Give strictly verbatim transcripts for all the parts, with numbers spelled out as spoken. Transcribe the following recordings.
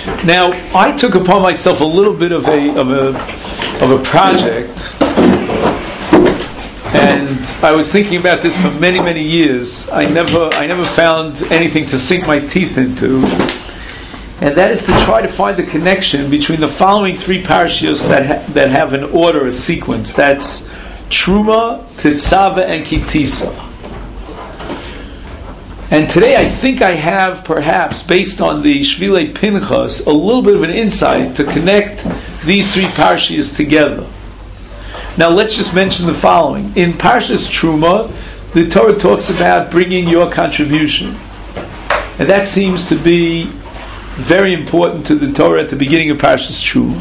Now, I took upon myself a little bit of a of a of a project, and I was thinking about this for many many years. I never I never found anything to sink my teeth into, and that is to try to find the connection between the following three parashiyos that ha- that have an order, a sequence. That's Truma, Tetzaveh, and Kitisa. And today I think I have, perhaps, based on the Shvilei Pinchas, a little bit of an insight to connect these three parashiyos together. Now let's just mention the following. In Parshas Truma, the Torah talks about bringing your contribution. And that seems to be very important to the Torah at the beginning of Parshas Truma.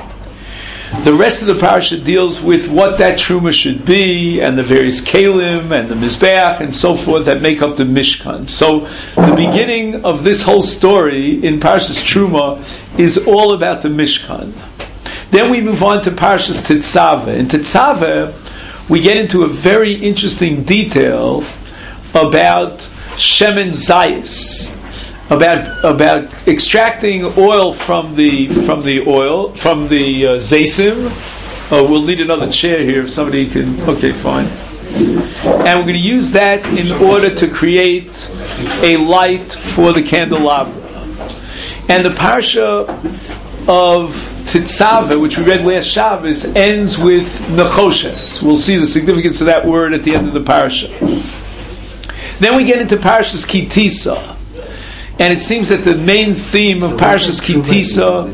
The rest of the parasha deals with what that truma should be, and the various kalim and the mizbeach and so forth that make up the Mishkan. So the beginning of this whole story in Parshas Truma is all about the Mishkan. Then we move on to Parshas Tetzaveh. In Tetzaveh, we get into a very interesting detail about Shemen Zayis. About about extracting oil from the from the oil from the uh, zaysim. Uh, we'll need another chair here if somebody can. Okay, fine. And we're going to use that in order to create a light for the candelabra. And the parsha of Tetzaveh, which we read last Shabbos, ends with nechoshes. We'll see the significance of that word at the end of the parsha. Then we get into Parshas Kitisa. And it seems that the main theme of Parshas Kitisa,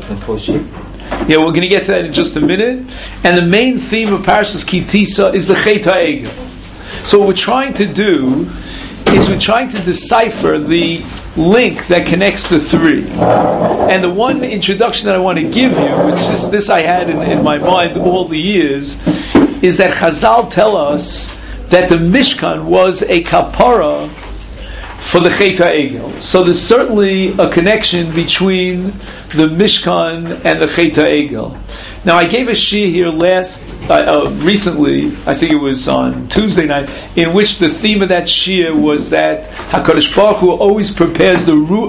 yeah, we're going to get to that in just a minute. And the main theme of Parshas Kitisa is the Chet HaEgel. So what we're trying to do is we're trying to decipher the link that connects the three. And the one introduction that I want to give you, which is this I had in, in my mind all the years, is that Chazal tell us that the Mishkan was a kapara for the Chet HaEgel. So there's certainly a connection between the Mishkan and the Chet HaEgel. Now I gave a shir here last, uh, uh, recently, I think it was on Tuesday night, in which the theme of that shir was that HaKadosh Baruch Hu always prepares the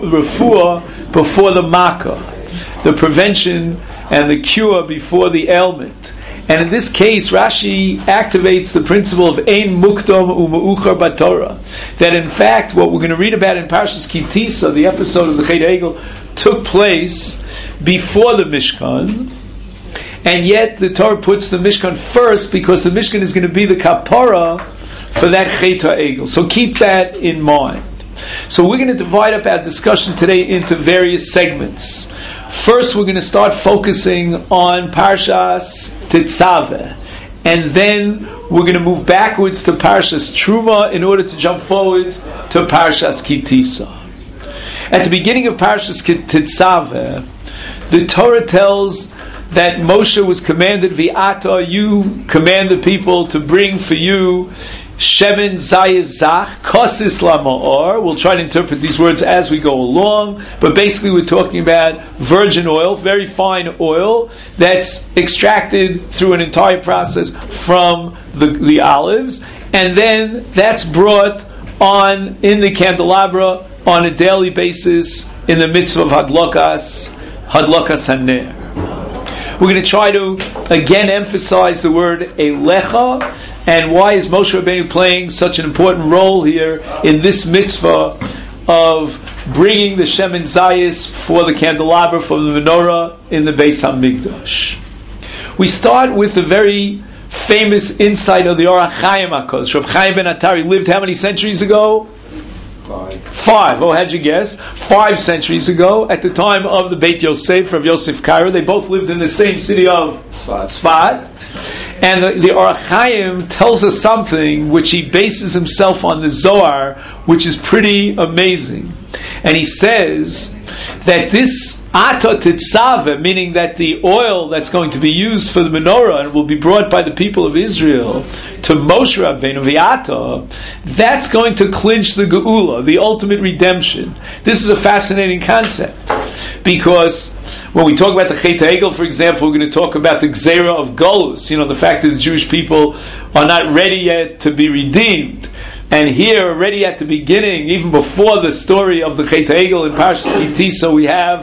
refuah before the makkah, the prevention and the cure before the ailment. And in this case, Rashi activates the principle of Ein Mukdam U'Meuchar B'Torah. That in fact, what we're going to read about in Parshas Kitisa, the episode of the Chet HaEgel, took place before the Mishkan. And yet the Torah puts the Mishkan first because the Mishkan is going to be the kapara for that Chet HaEgel. So keep that in mind. So we're going to divide up our discussion today into various segments. First, we're going to start focusing on Parshas Tetzaveh, and then we're going to move backwards to Parshas Truma in order to jump forwards to Parshas Kitisa. At the beginning of Parshas Tetzaveh, the Torah tells that Moshe was commanded, V'ata, you command the people to bring for you Shemen Zayis Zach, Kosis Lama'or. We'll try to interpret these words as we go along, but basically we're talking about virgin oil, very fine oil, that's extracted through an entire process from the, the olives, and then that's brought on in the candelabra on a daily basis in the mitzvah of Hadlokas, Hadlokas HaNer. We're going to try to again emphasize the word Elecha, and why is Moshe Rabbeinu playing such an important role here in this mitzvah of bringing the Shemen Zayis for the candelabra, for the menorah in the Beis HaMikdash. We start with the very famous insight of the Orach Chaim HaKadosh. Reb Chaim ben Atari lived how many centuries ago? Five. Five. Oh, how'd you guess? Five centuries ago, at the time of the Beit Yosef of Yosef Kaira. They both lived in the same city of Sfat. Sfat. And the, the Orach Chaim tells us something which he bases himself on the Zohar, which is pretty amazing. And he says that this Ata Tetzaveh, meaning that the oil that's going to be used for the menorah and will be brought by the people of Israel to Moshe Rabbeinu, V'ata, that's going to clinch the Geula, the ultimate redemption. This is a fascinating concept, because when we talk about the Chet HaEgel, for example, we're going to talk about the Gzeira of Golus, you know, the fact that the Jewish people are not ready yet to be redeemed. And here, already at the beginning, even before the story of the Chet HaEgel in Parshas Kitisa, we have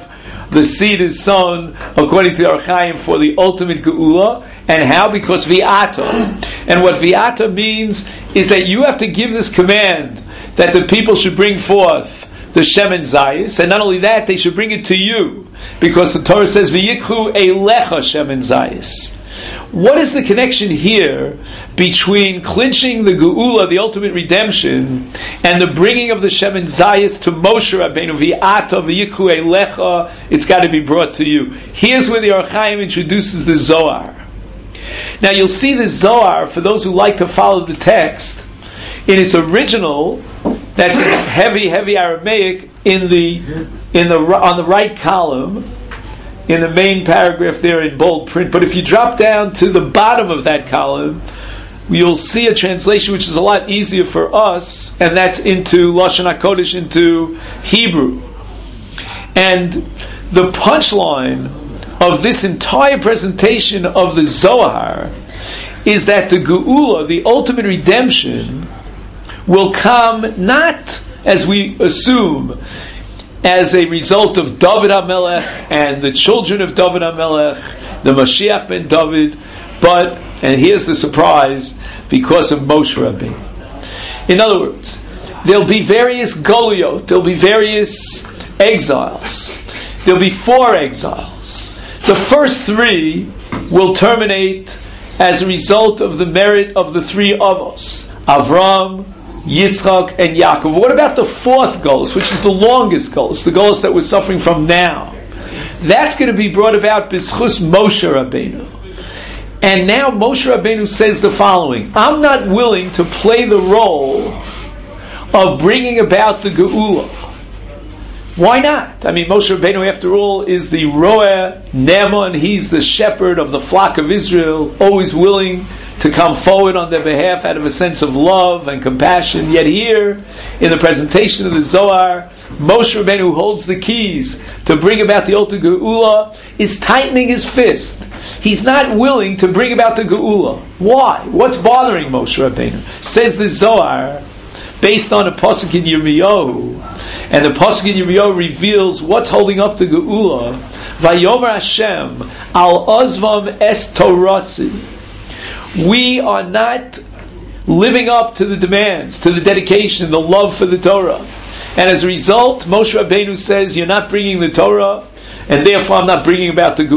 the seed is sown according to the Or Chaim for the ultimate geula. And how? Because vi'ata. And what vi'ata means is that you have to give this command that the people should bring forth the shemen zayis, and not only that, they should bring it to you, because the Torah says v'yikhu eilecha shemen zayis. What is the connection here between clinching the geula, the ultimate redemption, and the bringing of the shemen zayis to Moshe Rabbeinu? V'ata v'yikhu eilecha. It's got to be brought to you. Here's where the Or Chaim introduces the Zohar. Now you'll see the Zohar, for those who like to follow the text, in its original, that's in heavy, heavy Aramaic, in the in the on the right column, in the main paragraph there in bold print. But if you drop down to the bottom of that column, you'll see a translation which is a lot easier for us, and that's into Lashon HaKodesh, into Hebrew. And the punchline of this entire presentation of the Zohar is that the Geula, the ultimate redemption, will come not, as we assume, as a result of David HaMelech and the children of David HaMelech, the Mashiach ben David, but, and here's the surprise, because of Moshe Rabbeinu. In other words, there'll be various Goliot, there'll be various exiles, there'll be four exiles. The first three will terminate as a result of the merit of the three Avos, Avram, Yitzchak, and Yaakov. What about the fourth Golus, which is the longest Golus, the Golus that we're suffering from now? That's going to be brought about b'schus Moshe Rabbeinu. And now Moshe Rabbeinu says the following: I'm not willing to play the role of bringing about the Geula. Why not? I mean, Moshe Rabbeinu, after all, is the Roeh Ne'eman. He's the shepherd of the flock of Israel, always willing to come forward on their behalf out of a sense of love and compassion. Yet here, in the presentation of the Zohar, Moshe Rabbeinu, who holds the keys to bring about the ultimate Geula, is tightening his fist. He's not willing to bring about the Geula. Why? What's bothering Moshe Rabbeinu? Says the Zohar, based on a pasuk in Yirmiyahu, and the pasuk in Yirmiyahu reveals what's holding up the Geula. Vayomer Hashem al ozvam es torasi. We are not living up to the demands, to the dedication, the love for the Torah. And as a result, Moshe Rabbeinu says, you're not bringing the Torah, and therefore I'm not bringing about the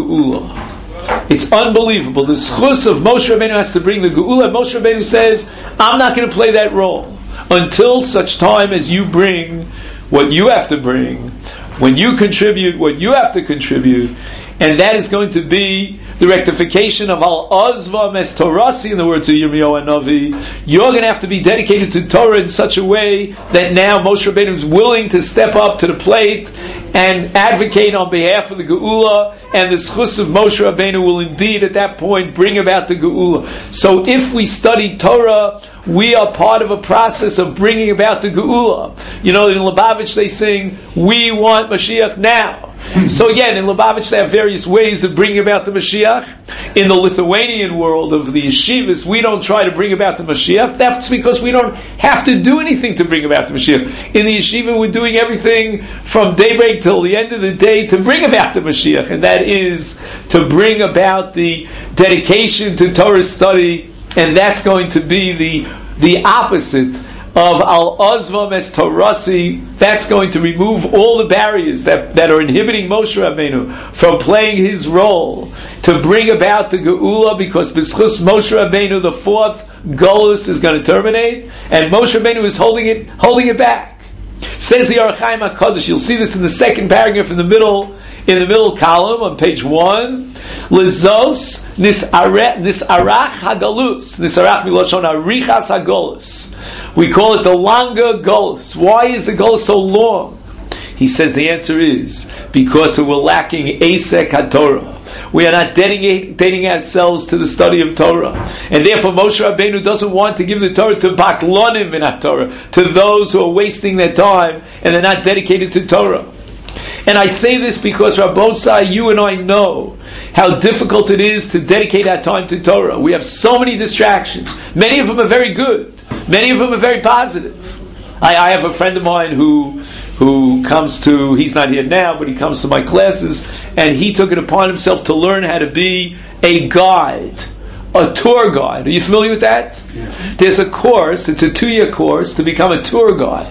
Geula. It's unbelievable. The schus of Moshe Rabbeinu has to bring the Geula. Moshe Rabbeinu says, I'm not going to play that role until such time as you bring what you have to bring, when you contribute what you have to contribute, and that is going to be the rectification of Al Ozva Mes Torasi, in the words of Yirmiyahu and Navi. You're going to have to be dedicated to Torah in such a way that now Moshe Rabbeinu is willing to step up to the plate and advocate on behalf of the Geula, and the schus of Moshe Rabbeinu will indeed at that point bring about the Geula. So if we study Torah, we are part of a process of bringing about the Geula. You know, in Lubavitch they sing, we want Mashiach now. So again, in Lubavitch they have various ways of bringing about the Mashiach. In the Lithuanian world of the yeshivas, we don't try to bring about the Mashiach. That's because we don't have to do anything to bring about the Mashiach. In the yeshiva, we're doing everything from daybreak till the end of the day to bring about the Mashiach, and that is to bring about the dedication to Torah study, and that's going to be the the opposite of Al Ozva Mes Torasi. That's going to remove all the barriers that, that are inhibiting Moshe Rabbeinu from playing his role to bring about the Geula, because b'schus Moshe Rabbeinu, the fourth Golus is going to terminate, and Moshe Rabbeinu is holding it holding it back. Says the Or Chaim HaKadosh, you'll see this in the second paragraph in the middle in the middle column on page one. Lizos nisarach hagalus, nisarach miloshon arichas hagolus. We call it the longer Golus. Why is the Golus so long? He says the answer is because we're lacking Esek HaTorah. We are not dedicating ourselves to the study of Torah. And therefore Moshe Rabbeinu doesn't want to give the Torah to Baklonim in HaTorah, to those who are wasting their time and they're not dedicated to Torah. And I say this because, Rabbosai, you and I know how difficult it is to dedicate our time to Torah. We have so many distractions. Many of them are very good. Many of them are very positive. I, I have a friend of mine who who comes to, he's not here now, but he comes to my classes, and he took it upon himself to learn how to be a guide, a tour guide. Are you familiar with that? Yeah. There's a course, it's a two-year course to become a tour guide.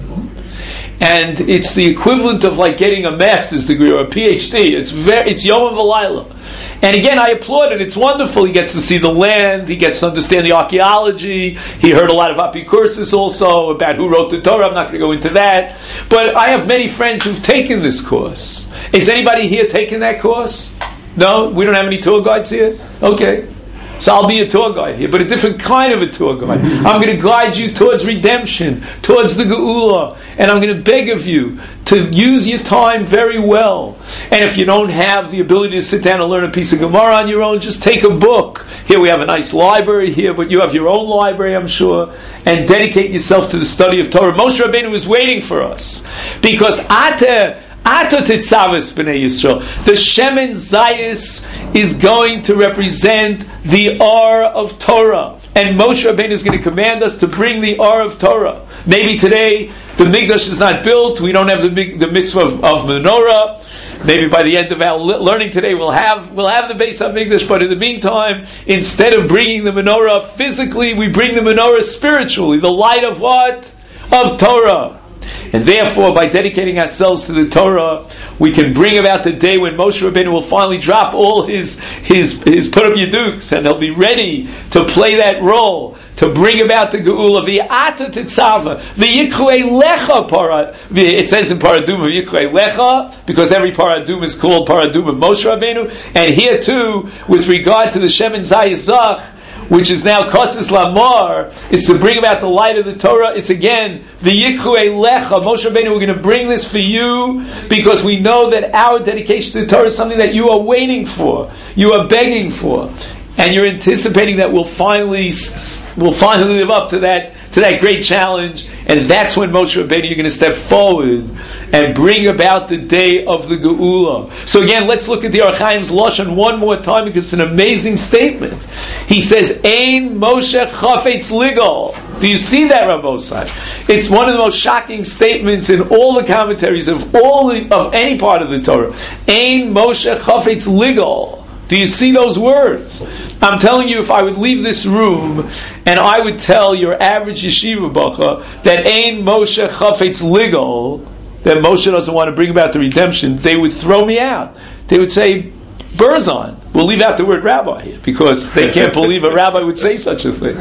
And it's the equivalent of like getting a master's degree or a PhD. It's very, it's Yom V'Layla. And again, I applaud it. It's wonderful. He gets to see the land. He gets to understand the archaeology. He heard a lot of Apikursis also about who wrote the Torah. I'm not going to go into that. But I have many friends who've taken this course. Is anybody here taking that course? No? We don't have any tour guides here? Okay. So I'll be a tour guide here, but a different kind of a tour guide. I'm going to guide you towards redemption, towards the Geula, and I'm going to beg of you to use your time very well. And if you don't have the ability to sit down and learn a piece of Gemara on your own, just take a book. Here we have a nice library here, but you have your own library, I'm sure, and dedicate yourself to the study of Torah. Moshe Rabbeinu was waiting for us, because Ate Ato Tetzavis B'nai Yisrael. The Shemen Zayis is going to represent the R of Torah. And Moshe Rabbeinu is going to command us to bring the R of Torah. Maybe today the Mikdash is not built. We don't have the, the mitzvah of, of menorah. Maybe by the end of our learning today we'll have we'll have the Beis HaMikdash. But in the meantime, instead of bringing the menorah physically, we bring the menorah spiritually. The light of what? Of Torah. And therefore, by dedicating ourselves to the Torah, we can bring about the day when Moshe Rabbeinu will finally drop all his his his put up your dukes, and he'll be ready to play that role, to bring about the Geula. V'ata tetzava, v'yikrei lecha parad. It says in Paradum v'yikrei lecha, because every Paradum is called Paradum of Moshe Rabbeinu. And here too, with regard to the Shemen Zayis, which is now Kosis Lamar, is to bring about the light of the Torah. It's again the Yikrei Lecha. Moshe Rabbeinu, we're going to bring this for you because we know that our dedication to the Torah is something that you are waiting for, you are begging for, and you're anticipating that we'll finally we'll finally live up to that to that great challenge. And that's when Moshe Rabbeinu, you're going to step forward and bring about the day of the Geula. So again, let's look at the Or Chaim's Lashon one more time, because it's an amazing statement. He says, Ein Moshe Chafetz Ligal. Do you see that, Rabbosai? It's one of the most shocking statements in all the commentaries of all the, of any part of the Torah. Ein Moshe Chafetz Ligal. Do you see those words? I'm telling you, if I would leave this room and I would tell your average yeshiva bacha that Ein Moshe Chafetz Ligal, that Moshe doesn't want to bring about the redemption, they would throw me out. They would say, Berzon. We'll leave out the word rabbi here, because they can't believe a rabbi would say such a thing.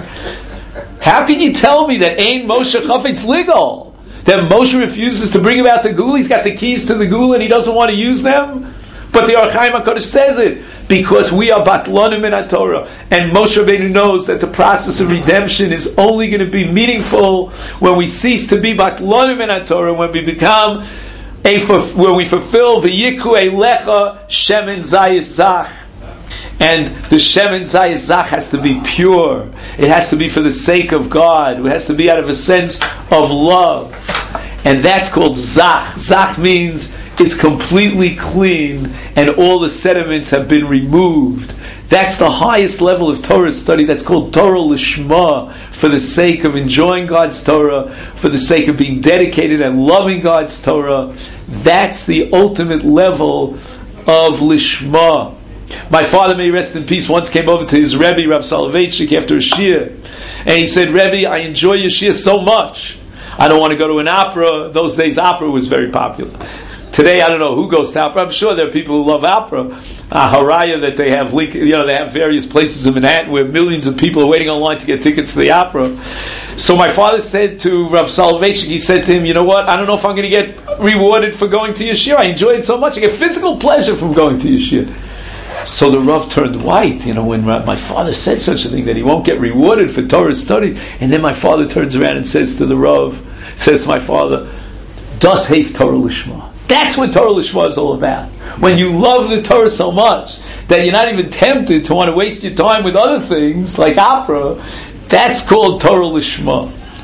How can you tell me that Ein Moshe Chafetz Ligal? That Moshe refuses to bring about the Geula? He's got the keys to the Geula and he doesn't want to use them? But the Or Chaim HaKadosh says it, because we are batlonim in HaTorah, and Moshe Rabbeinu knows that the process of redemption is only going to be meaningful when we cease to be batlonim in HaTorah, when we become a, when we fulfill the Yikrei Lecha Shemen Zayis Zach. And the Shemen Zayis Zach has to be pure. It has to be for the sake of God. It has to be out of a sense of love. And that's called Zach. Zach means it's completely clean and all the sediments have been removed. That's the highest level of Torah study. That's called Torah Lishma, for the sake of enjoying God's Torah, for the sake of being dedicated and loving God's Torah. That's the ultimate level of Lishma. My father, may he rest in peace, once came over to his Rebbe, Rav Soloveitchik, after a shiur, and he said, Rebbe, I enjoy your shiur so much. I don't want to go to an opera. Those days opera was very popular. Today, I don't know who goes to opera. I'm sure there are people who love opera. Uh, Haraya, that they have, you know, they have various places in Manhattan where millions of people are waiting online to get tickets to the opera. So my father said to Rav Soloveitchik, he said to him, you know what, I don't know if I'm going to get rewarded for going to your shiur. I enjoy it so much. I get physical pleasure from going to your shiur. So the Rav turned white, you know, when my father said such a thing, that he won't get rewarded for Torah study. And then my father turns around and says to the Rav, says to my father, Das heißt Torah Lishma. That's what Torah Lishma is all about. When you love the Torah so much that you're not even tempted to want to waste your time with other things like opera, that's called Torah Lishma.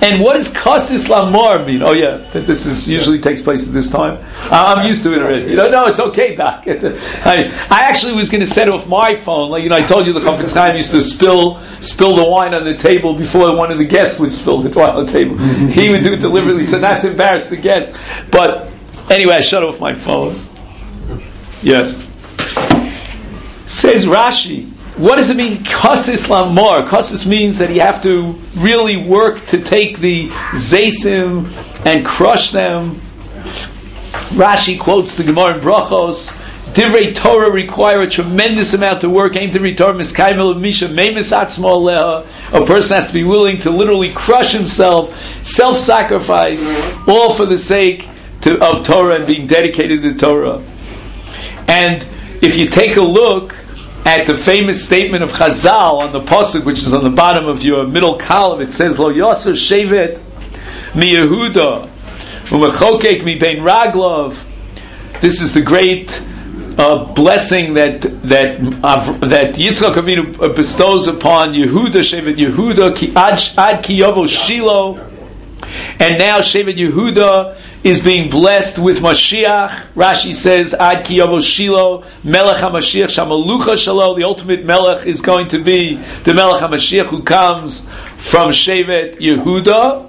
And what does Kasis Lamor mean? Oh yeah, this is usually takes place at this time. Uh, I'm used to it already. You know, no, it's okay, Doc. I, I actually was going to set off my phone. Like you know, I told you the Chafetz Chaim used to spill spill the wine on the table before one of the guests would spill the wine on the table. He would do it deliberately, so not to embarrass the guest. But anyway, I shut off my phone. Yes. Says Rashi. What does it mean, kasis lamor? Kasis means that you have to really work to take the zaysim and crush them. Rashi quotes the Gemara in Brachos. Divrei Torah require a tremendous amount of work. Ein divrei Torah miskaimel misha meimis atzmo aleha. A person has to be willing to literally crush himself, self-sacrifice, all for the sake to, of Torah and being dedicated to Torah. And if you take a look at the famous statement of Chazal on the pasuk, which is on the bottom of your middle column, it says, "Lo Yosef Shevet mi Yehuda u'mechokek mi bein Raglov." This is the great uh, blessing that that uh, that Yitzchak Avinu bestows upon Yehuda, Shevet Yehuda, ki ad, ad ki yovo Shiloh. And now Shevet Yehuda is being blessed with Mashiach. Rashi says, Ad ki yavo Shiloh, Melech HaMashiach, Shamalucha Shalo. The ultimate Melech is going to be the Melech HaMashiach who comes from Shevet Yehuda.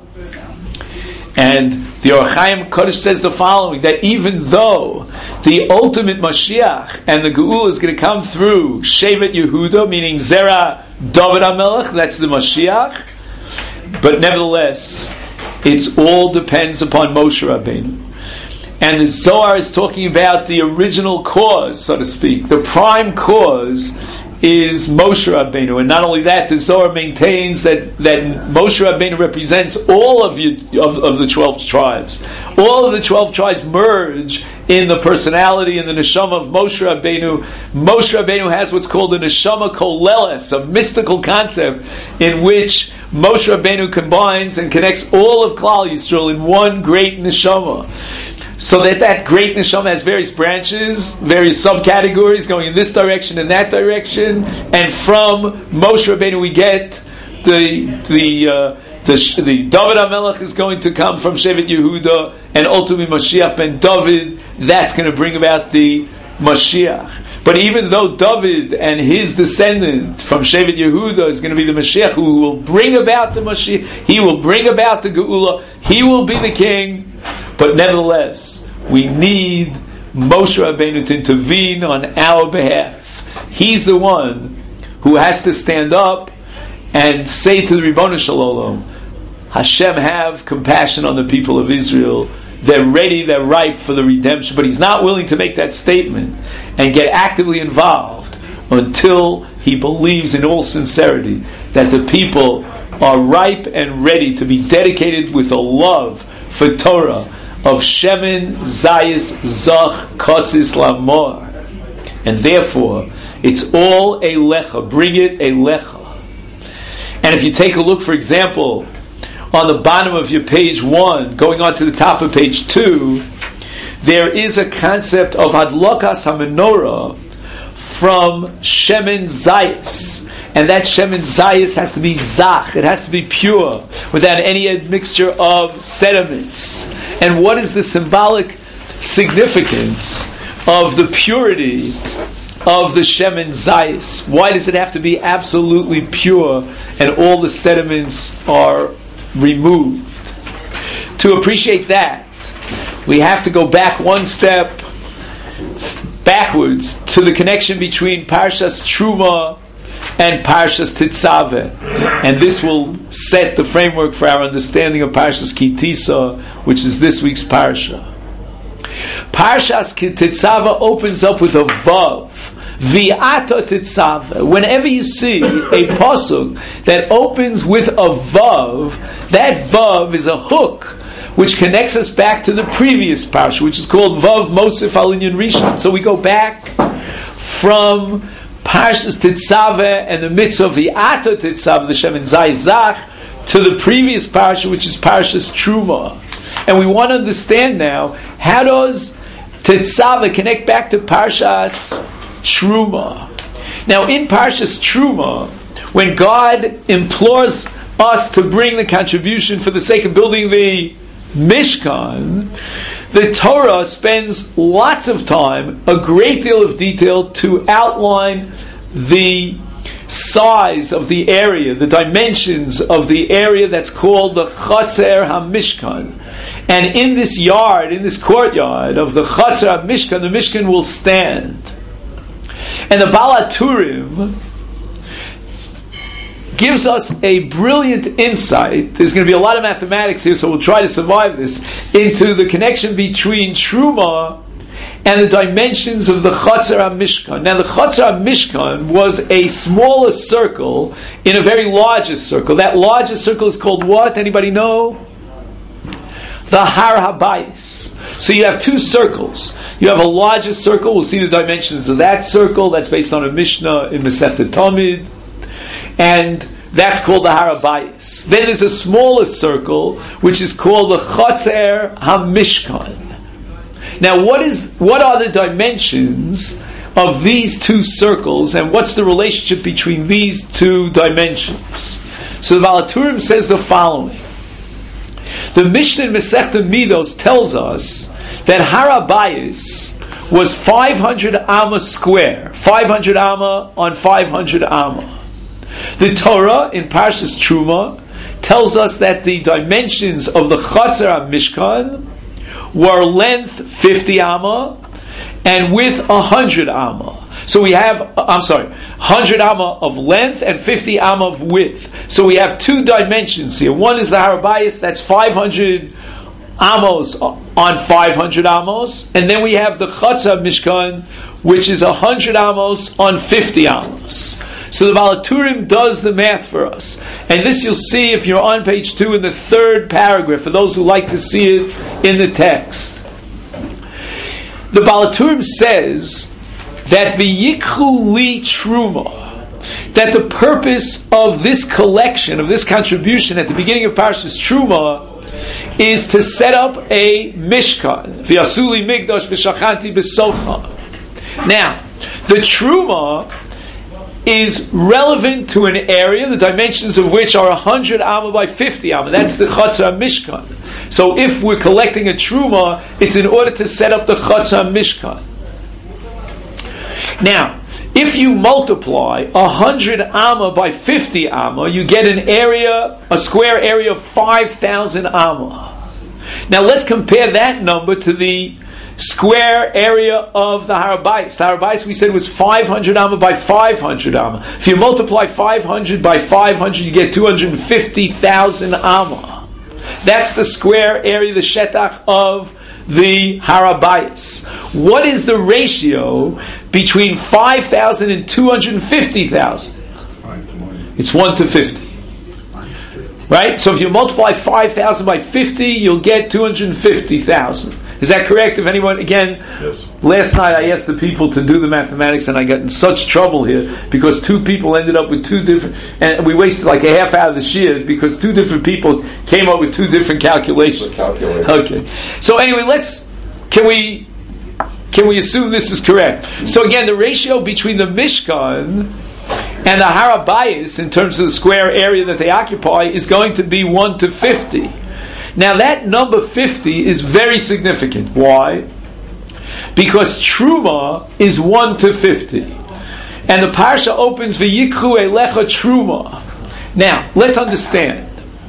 And the Or Chaim Kodesh says the following, that even though the ultimate Mashiach and the Geula is going to come through Shevet Yehuda, meaning Zera David HaMelech, that's the Mashiach, but nevertheless, it all depends upon Moshe Rabbeinu. And the Zohar is talking about the original cause, so to speak. The prime cause is Moshe Rabbeinu. And not only that, the Zohar maintains that, that Moshe Rabbeinu represents all of, you, of, of the twelve tribes. All of the twelve tribes merge in the personality and the neshama of Moshe Rabbeinu. Moshe Rabbeinu has what's called a neshama koleles, a mystical concept in which Moshe Rabbeinu combines and connects all of Klal Yisrael in one great neshama. So that that great neshama has various branches, various subcategories going in this direction and that direction, and from Moshe Rabbeinu we get the the uh, the, the David HaMelech is going to come from Shevet Yehuda, and ultimately Mashiach ben David, that's going to bring about the Mashiach. But even though David and his descendant from Shevet Yehuda is going to be the Mashiach who will bring about the Mashiach, he will bring about the Geula, he will be the king, but nevertheless, we need Moshe Rabbeinu to intervene on our behalf. He's the one who has to stand up and say to the Ribono Shel Olam, Hashem, have compassion on the people of Israel. They're ready, they're ripe for the redemption. But he's not willing to make that statement and get actively involved until he believes in all sincerity that the people are ripe and ready to be dedicated with a love for Torah of Shemin, Zayis, Zach, Kosis, Lamor. And therefore, it's all Eilecha. Bring it Eilecha. And if you take a look, for example, on the bottom of your page one, going on to the top of page two, there is a concept of Hadlokas HaMenorah from Shemin Zayis. And that Shemin Zayis has to be Zach. It has to be pure, without any admixture of sediments. And what is the symbolic significance of the purity of the Shemin Zayis? Why does it have to be absolutely pure and all the sediments are removed? To appreciate that, we have to go back one step backwards to the connection between Parshas Truma and Parshas Tetzaveh, and this will set the framework for our understanding of Parshas Ki Tisa, which is this week's parsha. Parshas Ki Tetzaveh opens up with a vav. V'ata Tetzaveh. Whenever you see a pasuk that opens with a vav, that vav is a hook which connects us back to the previous parsha, which is called Vav Mosif Al Inyan Rishon. So we go back from Parshas Tetzaveh and the mitzvah V'ata Tetzaveh, the Shemin Zayis Zach, to the previous parsha, which is Parshas Truma. And we want to understand now, how does Tetzaveh connect back to Parshas Truma? Now, in Parshas Truma, when God implores us to bring the contribution for the sake of building the Mishkan, the Torah spends lots of time, a great deal of detail, to outline the size of the area, the dimensions of the area that's called the Chatzer HaMishkan. And in this yard, in this courtyard of the Chatzer HaMishkan, the Mishkan will stand. And the Baal HaTurim gives us a brilliant insight. There's going to be a lot of mathematics here, so we'll try to survive this, into the connection between Truma and the dimensions of the Chatzer HaMishkan. Now, the Chatzer HaMishkan was a smaller circle in a very largest circle. That largest circle is called what? Anybody know? The Har HaBayis. So you have two circles. You have a larger circle. We'll see the dimensions of that circle. That's based on a Mishnah in Masechet Tamid. And that's called the Har HaBayis. Then there's a smaller circle, which is called the Chatzer HaMishkan. Now, what is what are the dimensions of these two circles, and what's the relationship between these two dimensions? So the Baal HaTurim says the following. The Mishnah in Masechta Midos tells us that Har HaBayis was five hundred amma square, five hundred amma on five hundred amma. The Torah in Parshas Truma tells us that the dimensions of the Chatzer HaMishkan were length fifty amma and width one hundred amma. So we have, I'm sorry, one hundred amma of length and fifty amma of width. So we have two dimensions here. One is the Har HaBayis, that's five hundred amos on five hundred amos, and then we have the Chatzer HaMishkan, which is one hundred amos on fifty amos. So the Baal HaTurim does the math for us. And this you'll see if you're on page two in the third paragraph, for those who like to see it in the text. The Baal HaTurim says that the Yikchu Li Truma, that the purpose of this collection, of this contribution at the beginning of Parshas Truma, is to set up a Mishkan. V'yasuli Migdash v'shachanti b'socha. Now, the Truma is relevant to an area, the dimensions of which are one hundred amma by fifty amma. That's the Chatzer HaMishkan. So if we're collecting a Truma, it's in order to set up the Chatzer HaMishkan. Now, if you multiply one hundred amma by fifty amma, you get an area, a square area of five thousand amma. Now let's compare that number to the square area of the Har HaBayis. The Har HaBayis, we said, was five hundred amma by five hundred amma. If you multiply five hundred by five hundred, you get two hundred fifty thousand amma. That's the square area, the shetach of the Har HaBayis. What is the ratio between five thousand and two hundred fifty thousand? It's one to fifty. Right? So if you multiply five thousand by fifty, you'll get two hundred fifty thousand. Is that correct? If anyone, again, yes. Last night I asked the people to do the mathematics and I got in such trouble here because two people ended up with two different, and we wasted like a half hour of the shiur because two different people came up with two different calculations. Okay. So anyway, let's, can we, can we assume this is correct? So again, the ratio between the Mishkan and the Har HaBayis in terms of the square area that they occupy is going to be one to fifty. Now that number fifty is very significant. Why? Because Truma is one to fifty. And the parsha opens V'yikchu elecha Truma. Now, let's understand.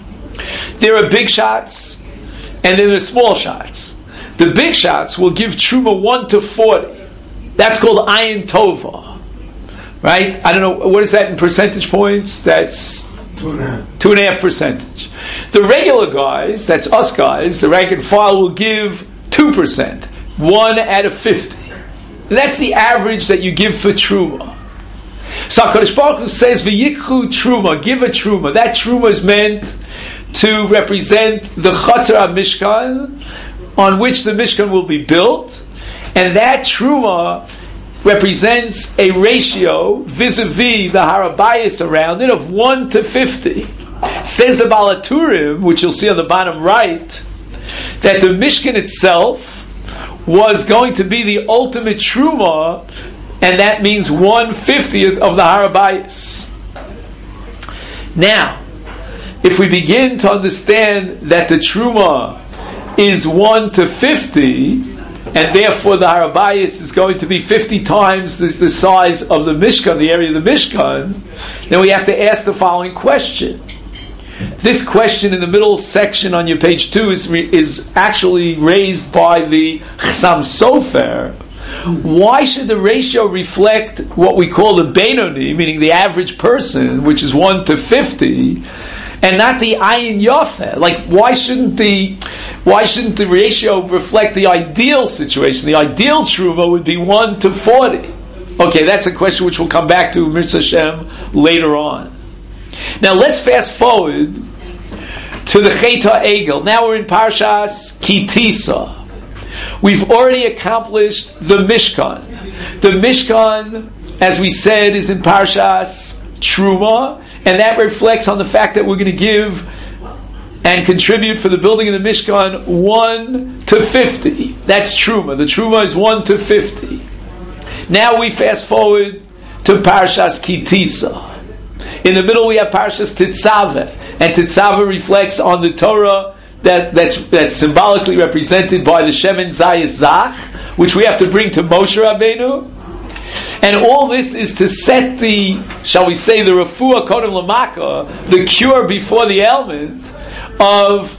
There are big shots and then there are small shots. The big shots will give Truma one to forty. That's called Ayin Tova. Right? I don't know, what is that in percentage points? That's two and a half, two and a half percentage. The regular guys, that's us guys, the rank and file will give two percent, one out of fifty. And that's the average that you give for Truma. So HaKadosh Baruch Hu says, V'yikchu Truma, give a Truma. That Truma is meant to represent the Chatzer HaMishkan, on which the Mishkan will be built, and that Truma represents a ratio vis-a-vis the Har HaBayis around it of one to fifty. Says the Baal HaTurim, which you'll see on the bottom right, that the Mishkan itself was going to be the ultimate Truma, and that means one fiftieth of the Har HaBayis. Now, if we begin to understand that the Truma is one to fifty, and therefore the Harabayis is going to be fifty times the, the size of the Mishkan, the area of the Mishkan, then we have to ask the following question. This question in the middle section on your page two is, re, is actually raised by the Chassam Sofer. Why should the ratio reflect what we call the Benoni, meaning the average person, which is one to fifty, and not the Ayin Yafeh? Like, why shouldn't the why shouldn't the ratio reflect the ideal situation? The ideal Truma would be one to forty. Okay, that's a question which we'll come back to, Mirza Hashem, later on. Now let's fast forward to the Chet HaEgel. Now we're in Parshas Ki Tisa. We've already accomplished the Mishkan. The Mishkan, as we said, is in Parshas Truma, and that reflects on the fact that we're going to give and contribute for the building of the Mishkan one to fifty. That's Truma. The Truma is one to fifty. Now we fast forward to Parshas Ki Tisa. In the middle we have Parshas Tetzaveh, and Tetzaveh reflects on the Torah that, that's, that's symbolically represented by the Shemen Zayis Zach, which we have to bring to Moshe Rabbeinu. And all this is to set the, shall we say, the Refuah Kodem Lamaka, the cure before the ailment, of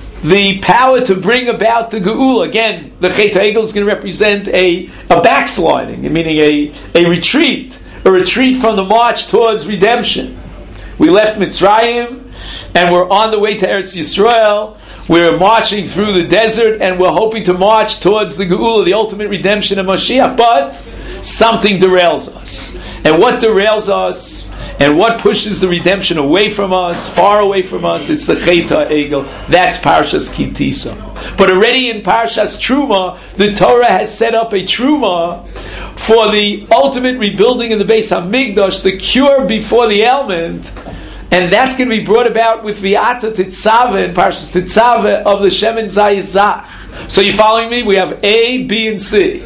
the power to bring about the Geula. Again, the Chet HaEgel is going to represent a, a backsliding, meaning a, a retreat, a retreat from the march towards redemption. We left Mitzrayim, and we're on the way to Eretz Yisrael. We're marching through the desert, and we're hoping to march towards the Geula, the ultimate redemption of Mashiach. But something derails us. And what derails us, and what pushes the redemption away from us, far away from us, it's the Chet HaEgel. That's Parshas Ki Tisa. But already in Parshas Truma, the Torah has set up a Truma for the ultimate rebuilding of the Beis HaMikdash, the cure before the ailment. And that's going to be brought about with V'ata Tetzaveh and Parshas Tetzaveh of the Shemen Zayis Zach. So you following me? We have A, B, and C.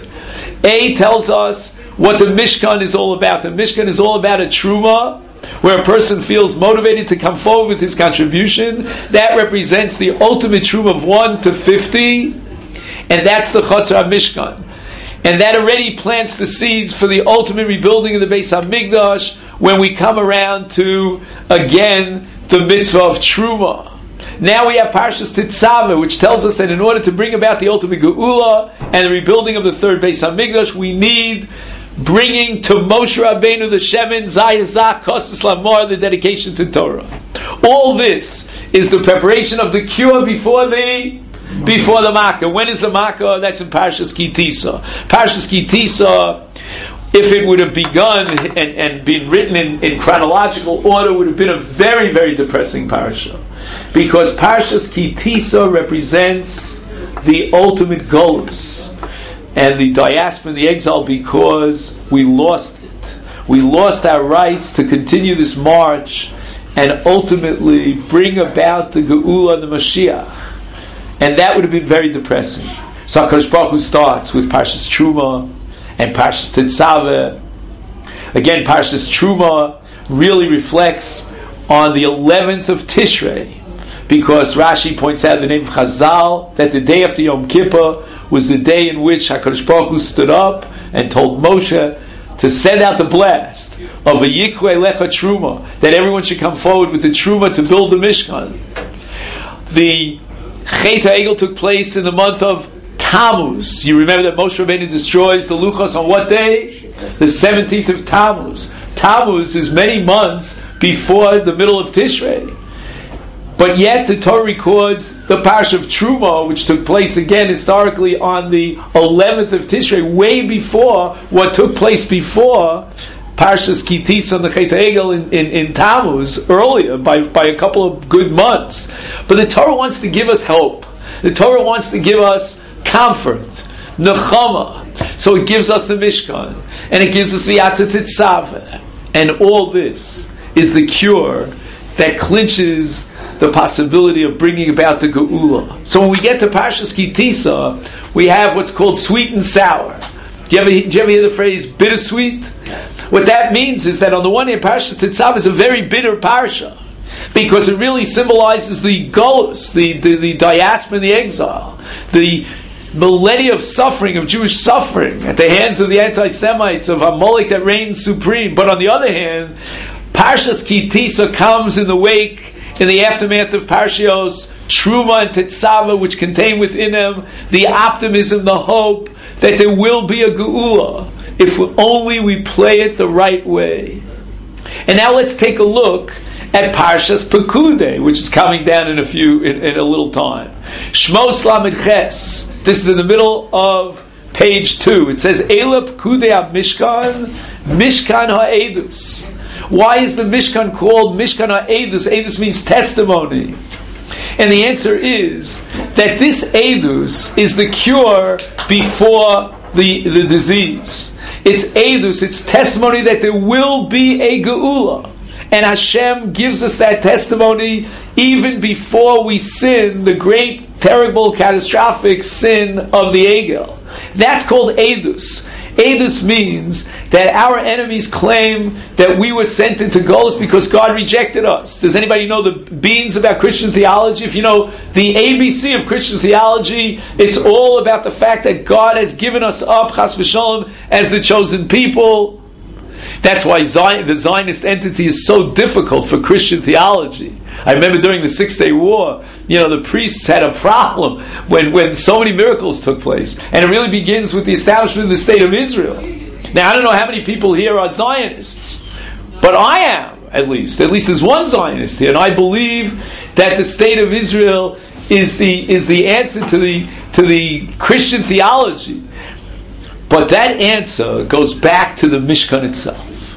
A tells us what the Mishkan is all about. The Mishkan is all about a Truma, where a person feels motivated to come forward with his contribution. That represents the ultimate Truma of one to fifty, and that's the Chatzar Mishkan. And that already plants the seeds for the ultimate rebuilding of the Beis HaMikdash when we come around to, again, the mitzvah of Truma. Now we have Parshas Tetzaveh, which tells us that in order to bring about the ultimate Geula and the rebuilding of the third Beis HaMikdash, we need bringing to Moshe Rabbeinu the Shemen Zayis Zach Kosas Lamor, the dedication to Torah. All this is the preparation of the cure before the before the Makkah. When is the Makkah? That's in Parshas Ki Tisa. Parshas Ki Tisa, if it would have begun and, and been written in, in chronological order, would have been a very, very depressing parasha. Because Parshas Ki Tisa represents the ultimate golus and the diaspora and the exile, because we lost it. We lost our rights to continue this march and ultimately bring about the Geula and the Mashiach. And that would have been very depressing. So HaKadosh Baruch Hu starts with Parshas Truma and Parshas Tetzaveh. Again, Parshas Truma really reflects on the eleventh of Tishrei, because Rashi points out the name of Chazal, that the day after Yom Kippur was the day in which HaKadosh Baruch Hu stood up and told Moshe to send out the blast of a Yikru Elecha Truma, that everyone should come forward with the Truma to build the Mishkan. The Chet HaEgel took place in the month of Tammuz. You remember that Moshe Rabbeinu destroys the Luchos on what day? The seventeenth of Tammuz. Tammuz is many months before the middle of Tishrei. But yet the Torah records the Parsha of Truma, which took place again historically on the eleventh of Tishrei, way before what took place before Parshas Ki Tisa and the Chet HaEgel in, in, in Tammuz, earlier, by, by a couple of good months. But the Torah wants to give us hope. The Torah wants to give us comfort, nechama. So it gives us the Mishkan, and it gives us the V'ata Tetzaveh. And all this is the cure that clinches the possibility of bringing about the Geula. So when we get to Parshas Ki Tisa, we have what's called sweet and sour. Do you, ever, do you ever hear the phrase bittersweet? What that means is that on the one hand, Parshas Tetzaveh is a very bitter parsha. because it really symbolizes the Golus, the, the, the diaspora, the exile, the millennia of suffering, of Jewish suffering at the hands of the anti-Semites, of Amalek that reigns supreme. But on the other hand, Parshas Ki Tisa comes in the wake, in the aftermath of Parshios Truma and Tetzava, which contain within them the optimism, the hope that there will be a Geula if only we play it the right way. And now let's take a look at Parshas Pekudei, which is coming down in a few in, in a little time. Shmos Lamed Ches. This is in the middle of page two. It says Eila Pekudei HaMishkan Mishkan HaEdus. Why is the Mishkan called Mishkan HaEdus? Edus means testimony. And the answer is that this Edus is the cure before the, the disease. It's Edus, it's testimony that there will be a Geula. And Hashem gives us that testimony even before we sin the great, terrible, catastrophic sin of the Egel. That's called Edus. Edus means that our enemies claim that we were sent into Golus because God rejected us. Does anybody know the beans about Christian theology? If you know the A B C of Christian theology, it's all about the fact that God has given us up, chas v'shalom, as the chosen people. That's why Zion, the Zionist entity is so difficult for Christian theology. I remember during the Six-Day War, you know, the priests had a problem when, when so many miracles took place. And it really begins with the establishment of the State of Israel. Now, I don't know how many people here are Zionists, but I am, at least. At least there's one Zionist here. And I believe that the State of Israel is the is the answer to the to the Christian theology. But that answer goes back to the Mishkan itself.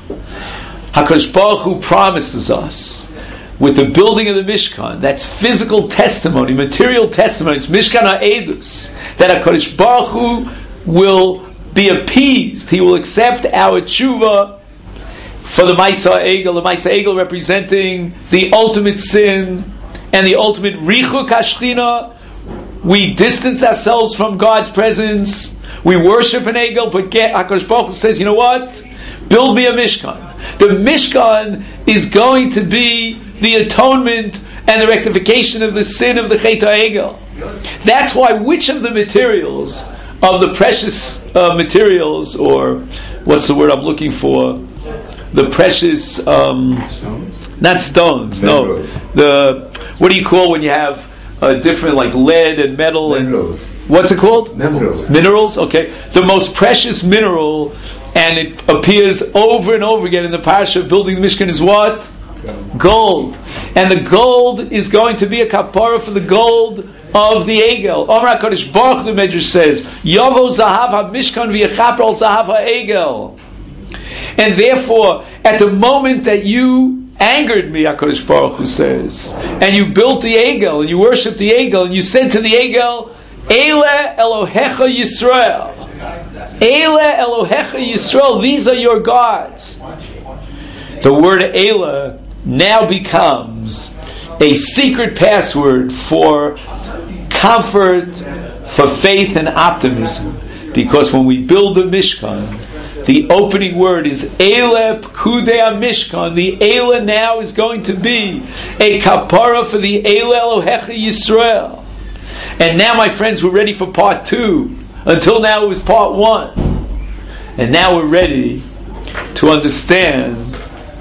HaKadosh Baruch Hu promises us with the building of the Mishkan, that's physical testimony, material testimony, it's Mishkan HaEdus, that HaKadosh Baruch Hu will be appeased, He will accept our tshuva for the Maisa Egel, the Maisa Egel representing the ultimate sin and the ultimate Richuk HaShechina. We distance ourselves from God's presence, we worship an Egel, but get, HaKadosh Baruch Hu says, you know what? Build me a Mishkan. The Mishkan is going to be the atonement and the rectification of the sin of the Chet HaEgel. That's why which of the materials, of the precious uh, materials, or what's the word I'm looking for? The precious, um, stones? Not stones, Minerals. no. The, what do you call when you have uh, different, like lead and metal? Minerals. And what's it called? Minerals. Minerals, okay. The most precious mineral, and it appears over and over again in the parasha of building the Mishkan, is what? Gold. Gold. And the gold is going to be a kapara for the gold of the Egel. Omar HaKadosh Baruch Hu, the Medrash says, Yovo zahav ha-mishkan v'yechaper al zahav ha-Egel. And therefore, at the moment that you angered me, HaKadosh Baruch Hu says, and you built the Egel, and you worshipped the Egel, and you said to the Egel, Eile Elohecha Yisrael. Eile Elohecha Yisrael, these are your gods. The word Eile now becomes a secret password for comfort, for faith and optimism. Because when we build a Mishkan, the opening word is Eile Pekudei HaMishkan. The Eile now is going to be a kapara for the Eile Elohecha Yisrael. And now, my friends, we're ready for part two. Until now it was part one. And now we're ready to understand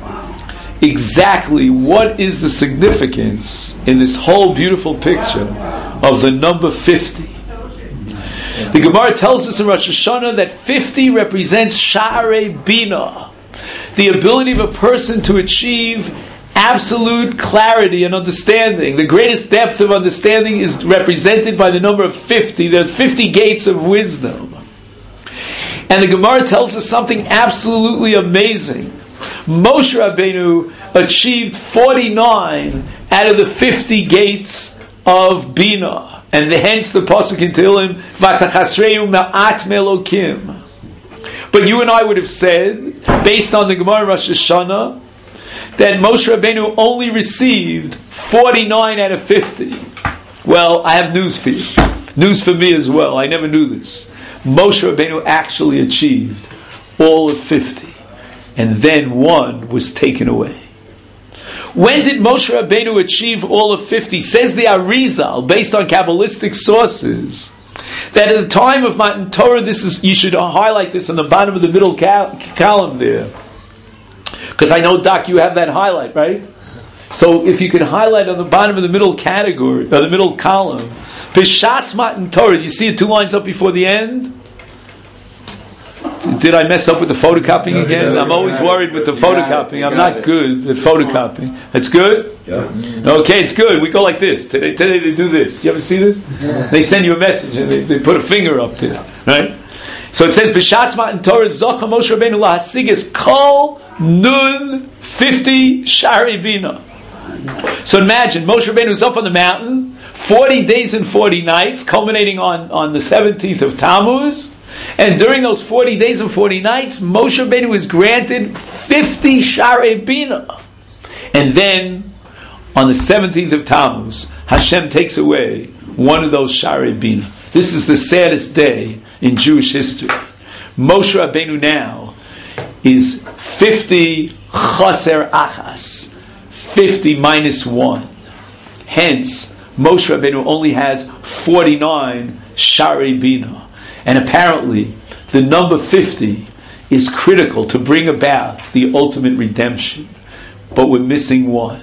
exactly what is the significance in this whole beautiful picture of the number fifty. The Gemara tells us in Rosh Hashanah that fifty represents Sha'arei Bina, the ability of a person to achieve absolute clarity and understanding. The greatest depth of understanding is represented by the number of fifty. There are fifty gates of wisdom. And the Gemara tells us something absolutely amazing. Moshe Rabbeinu achieved forty-nine out of the fifty gates of Bina. And hence the pasuk in Tehillim, Vatachasreu ma'at melokim. But you and I would have said, based on the Gemara Rosh Hashanah, that Moshe Rabbeinu only received forty-nine out of fifty. Well, I have news for you. News for me as well. I never knew this. Moshe Rabbeinu actually achieved all of fifty. And then one was taken away. When did Moshe Rabbeinu achieve all of fifty? Says the Arizal, based on Kabbalistic sources, that at the time of Matan Torah, this is, you should highlight this on the bottom of the middle cal- column there. Because I know, Doc, you have that highlight, right? So if you could highlight on the bottom of the middle category, or the middle column, B'shas Matan Torah, do you see it two lines up before the end? Did I mess up with the photocopying no, again? I'm always worried with the photocopying. I'm not it. good at photocopying. It's good? Yeah. Okay, it's good. We go like this. Today, today they do this. You ever see this? Yeah. They send you a message and they, they put a finger up there. Right? So it says, B'shas Matan Torah, Zocha Moshe Rabbeinu lahasigas kol nun fifty shari bina. So imagine, Moshe Rabbeinu is up on the mountain, forty days and forty nights, culminating on, on the seventeenth of Tammuz. And during those forty days and forty nights, Moshe Rabbeinu was granted fifty Sharei Bina. And then, on the seventeenth of Tammuz, Hashem takes away one of those Sharei Bina. This is the saddest day in Jewish history. Moshe Rabbeinu now is fifty Chaser Achas, fifty minus one. Hence, Moshe Rabbeinu only has forty-nine Sharei Bina. And apparently, the number fifty is critical to bring about the ultimate redemption. But we're missing one.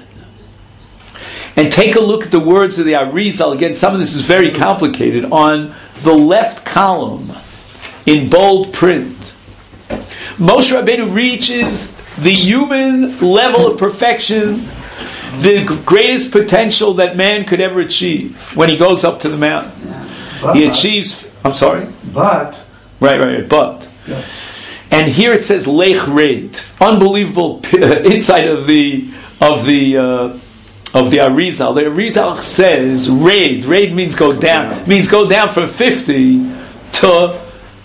And take a look at the words of the Arizal. Again, some of this is very complicated. On the left column, in bold print, Moshe Rabbeinu reaches the human level of perfection, the greatest potential that man could ever achieve when he goes up to the mountain. But, he achieves... I'm sorry? But. Right, right, right. But. Yeah. And here it says Lech Reid. Unbelievable insight of the of the uh, of the Arizal. The Arizal says Reid. Reid means go down. It means go down from fifty to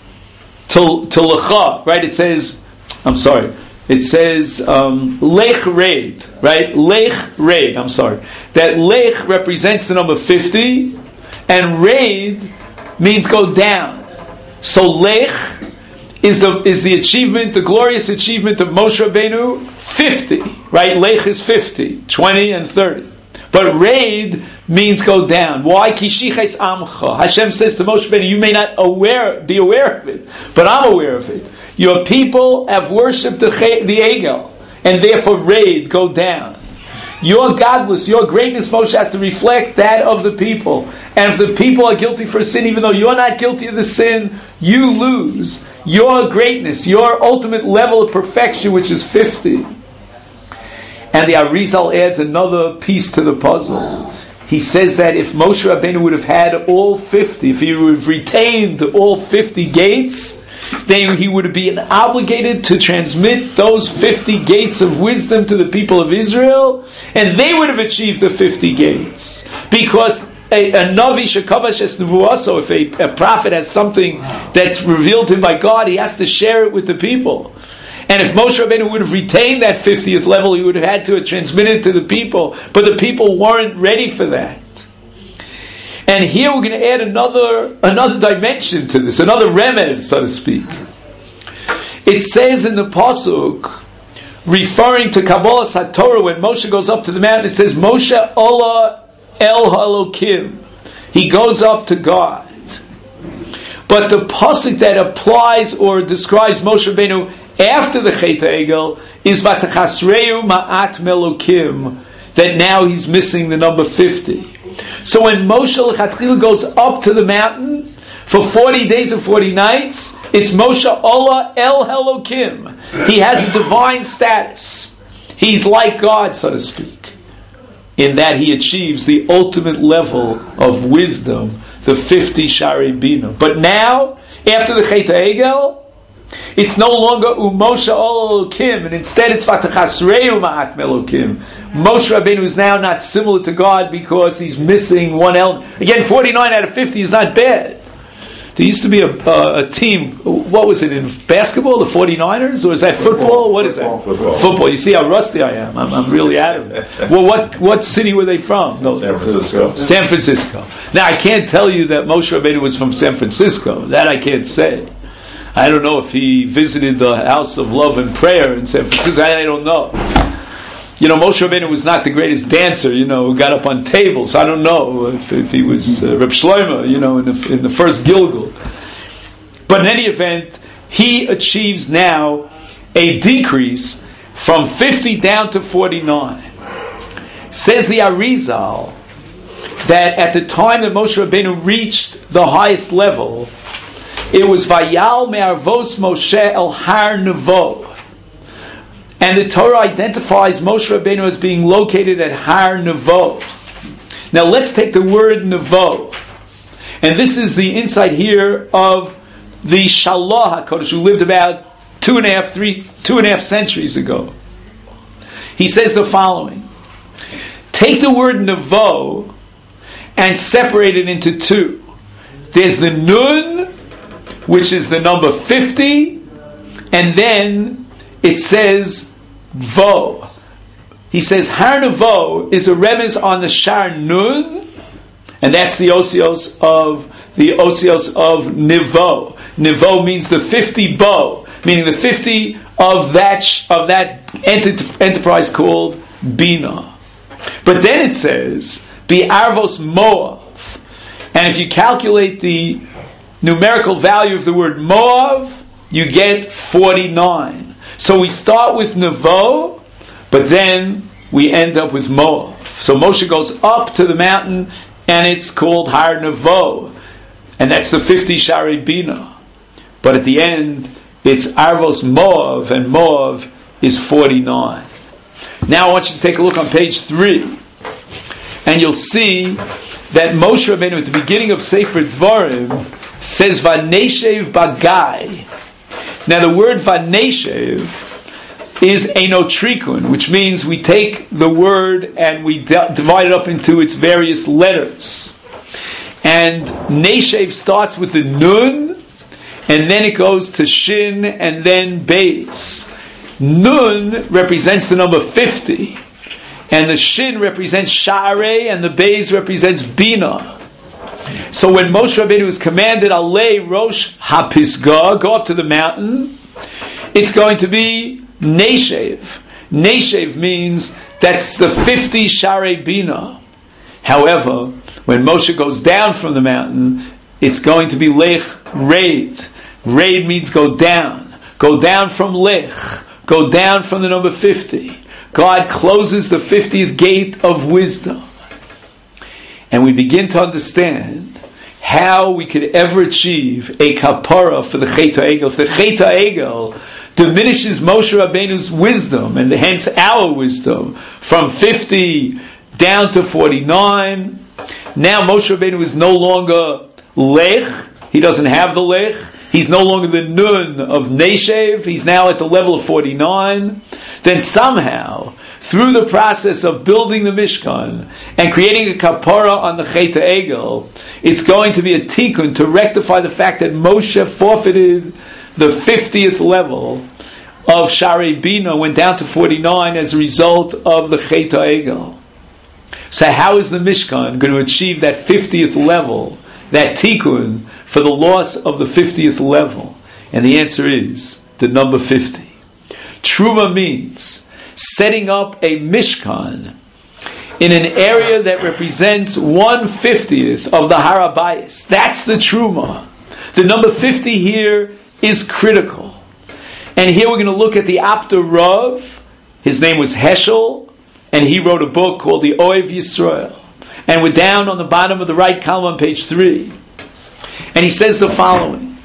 to to Lecha. Right? It says. I'm sorry. It says um, Lech Reid. Right? Lech Reid. I'm sorry. That Lech represents the number fifty, and Reid means go down. So Lech is the is the achievement, the glorious achievement of Moshe Rabbeinu, fifty, right? Lech is fifty, twenty and thirty. But Reid means go down. Why? Kishiches Amcha. Hashem says to Moshe Rabbeinu, you may not aware, be aware of it, but I'm aware of it. Your people have worshipped the, the Egel, and therefore Reid, go down. Your godless, your greatness, Moshe, has to reflect that of the people. And if the people are guilty for a sin, even though you're not guilty of the sin, you lose your greatness, your ultimate level of perfection, which is fifty. And the Arizal adds another piece to the puzzle. He says that if Moshe Rabbeinu would have had all fifty, if he would have retained all fifty gates, then he would have been obligated to transmit those fifty gates of wisdom to the people of Israel, and they would have achieved the fifty gates. Because a, a Navi shekavash es nevuah, so if a, a prophet has something that's revealed to him by God, he has to share it with the people. And if Moshe Rabbeinu would have retained that fiftieth level, he would have had to transmit it to the people, but the people weren't ready for that. And here we're going to add another another dimension to this, another remez, so to speak. It says in the pasuk, referring to Kabbalah Satorah, when Moshe goes up to the mountain, it says, Moshe Ola El Halokim. He goes up to God. But the pasuk that applies or describes Moshe Rabbeinu after the Chet HaEgel is Vatachasreu Ma'at Melokim, that now he's missing the number fifty. So when Moshe L'chatchila goes up to the mountain for forty days and forty nights, it's Moshe Ola El Helokim. He has a divine status. He's like God, so to speak, in that he achieves the ultimate level of wisdom, the fifty Sharei Bina. But now, after the Chet HaEgel, it's no longer Umoshe Ol Elokim, and instead it's Vatachasreu Ma'at Melokim. Moshe Rabbeinu is now not similar to God because he's missing one element. Again, forty-nine out of fifty is not bad. There used to be a, uh, a team, what was it, in basketball, the forty-niners? Or is that football? football? What is that? Football. Football. You see how rusty I am. I'm, I'm really out of it. Well, what, what city were they from? No, San Francisco. San Francisco. Now, I can't tell you that Moshe Rabbeinu was from San Francisco. That I can't say. I don't know if he visited the House of Love and Prayer in San Francisco. I don't know. You know, Moshe Rabbeinu was not the greatest dancer, you know, who got up on tables. I don't know if, if he was uh, Reb Shlomo, you know, in the, in the first Gilgul. But in any event, he achieves now a decrease from fifty down to forty-nine. Says the Arizal that at the time that Moshe Rabbeinu reached the highest level, it was Vayal me'arvos Moshe el Har Nevo. And the Torah identifies Moshe Rabbeinu as being located at Har Nevo. Now let's take the word Nevo. And this is the insight here of the Shalach HaKodesh, who lived about two and a half, three, two and a half centuries ago. He says the following. Take the word Nevo and separate it into two. There's the Nun, which is the number fifty, and then it says Vo. He says Har Nevo is a remez on the Shar Nun, and that's the osios of the osios of Nevo. Nevo means the fifty bo, meaning the fifty of that of that ent- enterprise called Bina. But then it says Bi'arvos Moav, and if you calculate the numerical value of the word Moav, you get forty-nine. So we start with Nevo, but then we end up with Moav. So Moshe goes up to the mountain, and it's called Har Nevo, and that's the fifty Sharei Bina. But at the end, it's Arvos Moav, and Moav is forty-nine. Now I want you to take a look on page three, and you'll see that Moshe Rabbeinu at the beginning of Sefer Dvarim says Vaneshev Bagai. Now the word Vaneshev is Enotrikun, which means we take the word and we d- divide it up into its various letters. And Neshev starts with the Nun, and then it goes to Shin, and then Beis. Nun represents the number fifty, and the Shin represents Sha'arei, and the Beis represents Bina. So when Moshe Rabbeinu is commanded, Alei Rosh HaPisgah, go up to the mountain, it's going to be Neshev. Neshev means that's the fifty Sharei Bina. However, when Moshe goes down from the mountain, it's going to be Lech Reid. Reid means go down. Go down from Lech. Go down from the number fifty. God closes the fiftieth gate of wisdom. And we begin to understand how we could ever achieve a kapara for the Chet HaEgel. If the Chet HaEgel diminishes Moshe Rabbeinu's wisdom, and hence our wisdom, from fifty down to forty-nine, now Moshe Rabbeinu is no longer Lech. He doesn't have the Lech. He's no longer the Nun of Neshev. He's now at the level of forty-nine. Then somehow, through the process of building the Mishkan and creating a kapara on the Chet HaEgel, it's going to be a tikkun to rectify the fact that Moshe forfeited the fiftieth level of Sharei Bina, went down to forty-nine as a result of the Chet HaEgel. So how is the Mishkan going to achieve that fiftieth level, that tikkun, for the loss of the fiftieth level? And the answer is the number fifty. Truma means setting up a Mishkan in an area that represents one fiftieth of the Har HaBayis. That's the Truma. The number fifty here is critical. And here we're going to look at the Apter Rav. His name was Heschel, and he wrote a book called the Oev Yisrael. And we're down on the bottom of the right column on page three. And he says the following,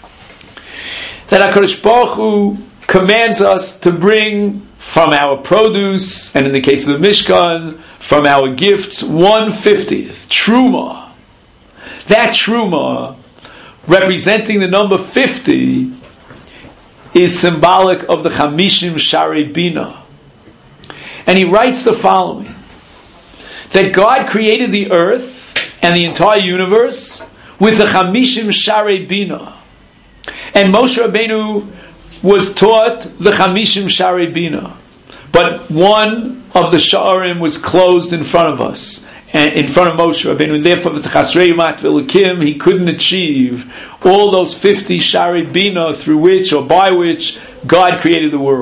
that HaKadosh Baruch Hu commands us to bring from our produce, and in the case of the Mishkan, from our gifts, one fiftieth, Truma. That Truma, representing the number fifty, is symbolic of the Chamishim Sharei Bina. And he writes the following, that God created the earth and the entire universe with the Chamishim Sharei Bina. And Moshe Rabbeinu was taught the Chamishim Sharei Bina. But one of the Sha'arim was closed in front of us, and in front of Moshe Rabbeinu, and therefore with the Chasrei Mat V'Elokim, he couldn't achieve all those fifty Sharei Bina through which or by which God created the world.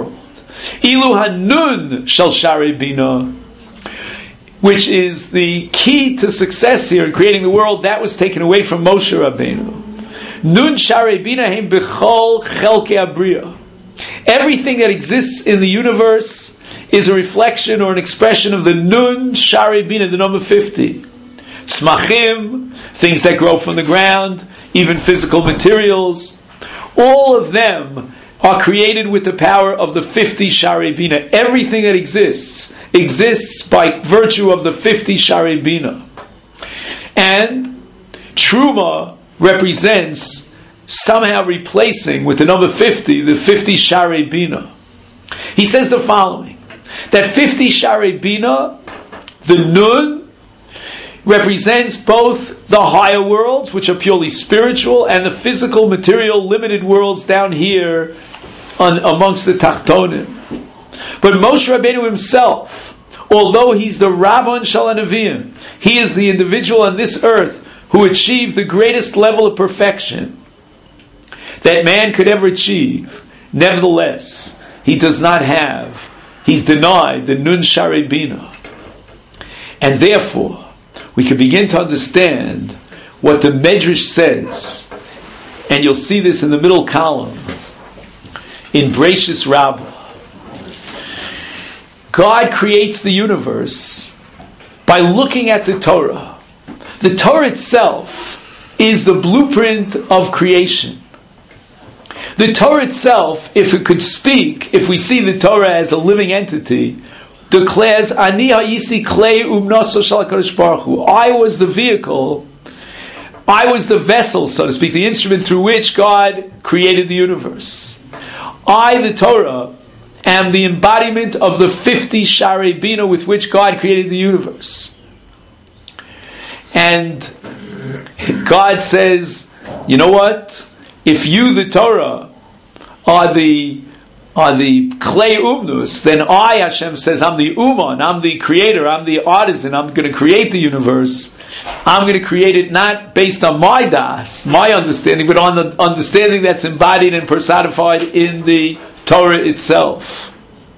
Ilu hanun shel sharei bina, which is the key to success here in creating the world, that was taken away from Moshe Rabbeinu. Nun sharei bina heim b'chol chelkei abriya. Everything that exists in the universe is a reflection or an expression of the Nun Sharei Bina, the number fifty. Tzmachim, things that grow from the ground, even physical materials, all of them are created with the power of the fifty Sharei Bina. Everything that exists, exists by virtue of the fifty Sharei Bina. And Truma represents somehow replacing with the number fifty, the fifty Sharei Bina. He says the following, that fifty Sharei Bina, the Nun, represents both the higher worlds, which are purely spiritual, and the physical, material, limited worlds down here on, amongst the Tachtonim. But Moshe Rabbeinu himself, although he's the Rabban Shel HaNeviim, he is the individual on this earth who achieved the greatest level of perfection that man could ever achieve. Nevertheless, he does not have, he's denied the Nun Sharei Bina. And therefore, we can begin to understand what the Medrash says, and you'll see this in the middle column, in Bereishis Rabbah. God creates the universe by looking at the Torah. The Torah itself is the blueprint of creation. The Torah itself, if it could speak, if we see the Torah as a living entity, declares, Ani ha'isi klei umnaso shel HaKadosh Baruch Hu. I was the vehicle, I was the vessel, so to speak, the instrument through which God created the universe. I, the Torah, am the embodiment of the fifty Sharei Bina with which God created the universe. And God says, you know what? If you, the Torah, are the are the clay umnus, then I, Hashem says, I'm the uman, I'm the creator, I'm the artisan, I'm going to create the universe. I'm going to create it not based on my das, my understanding, but on the understanding that's embodied and personified in the Torah itself.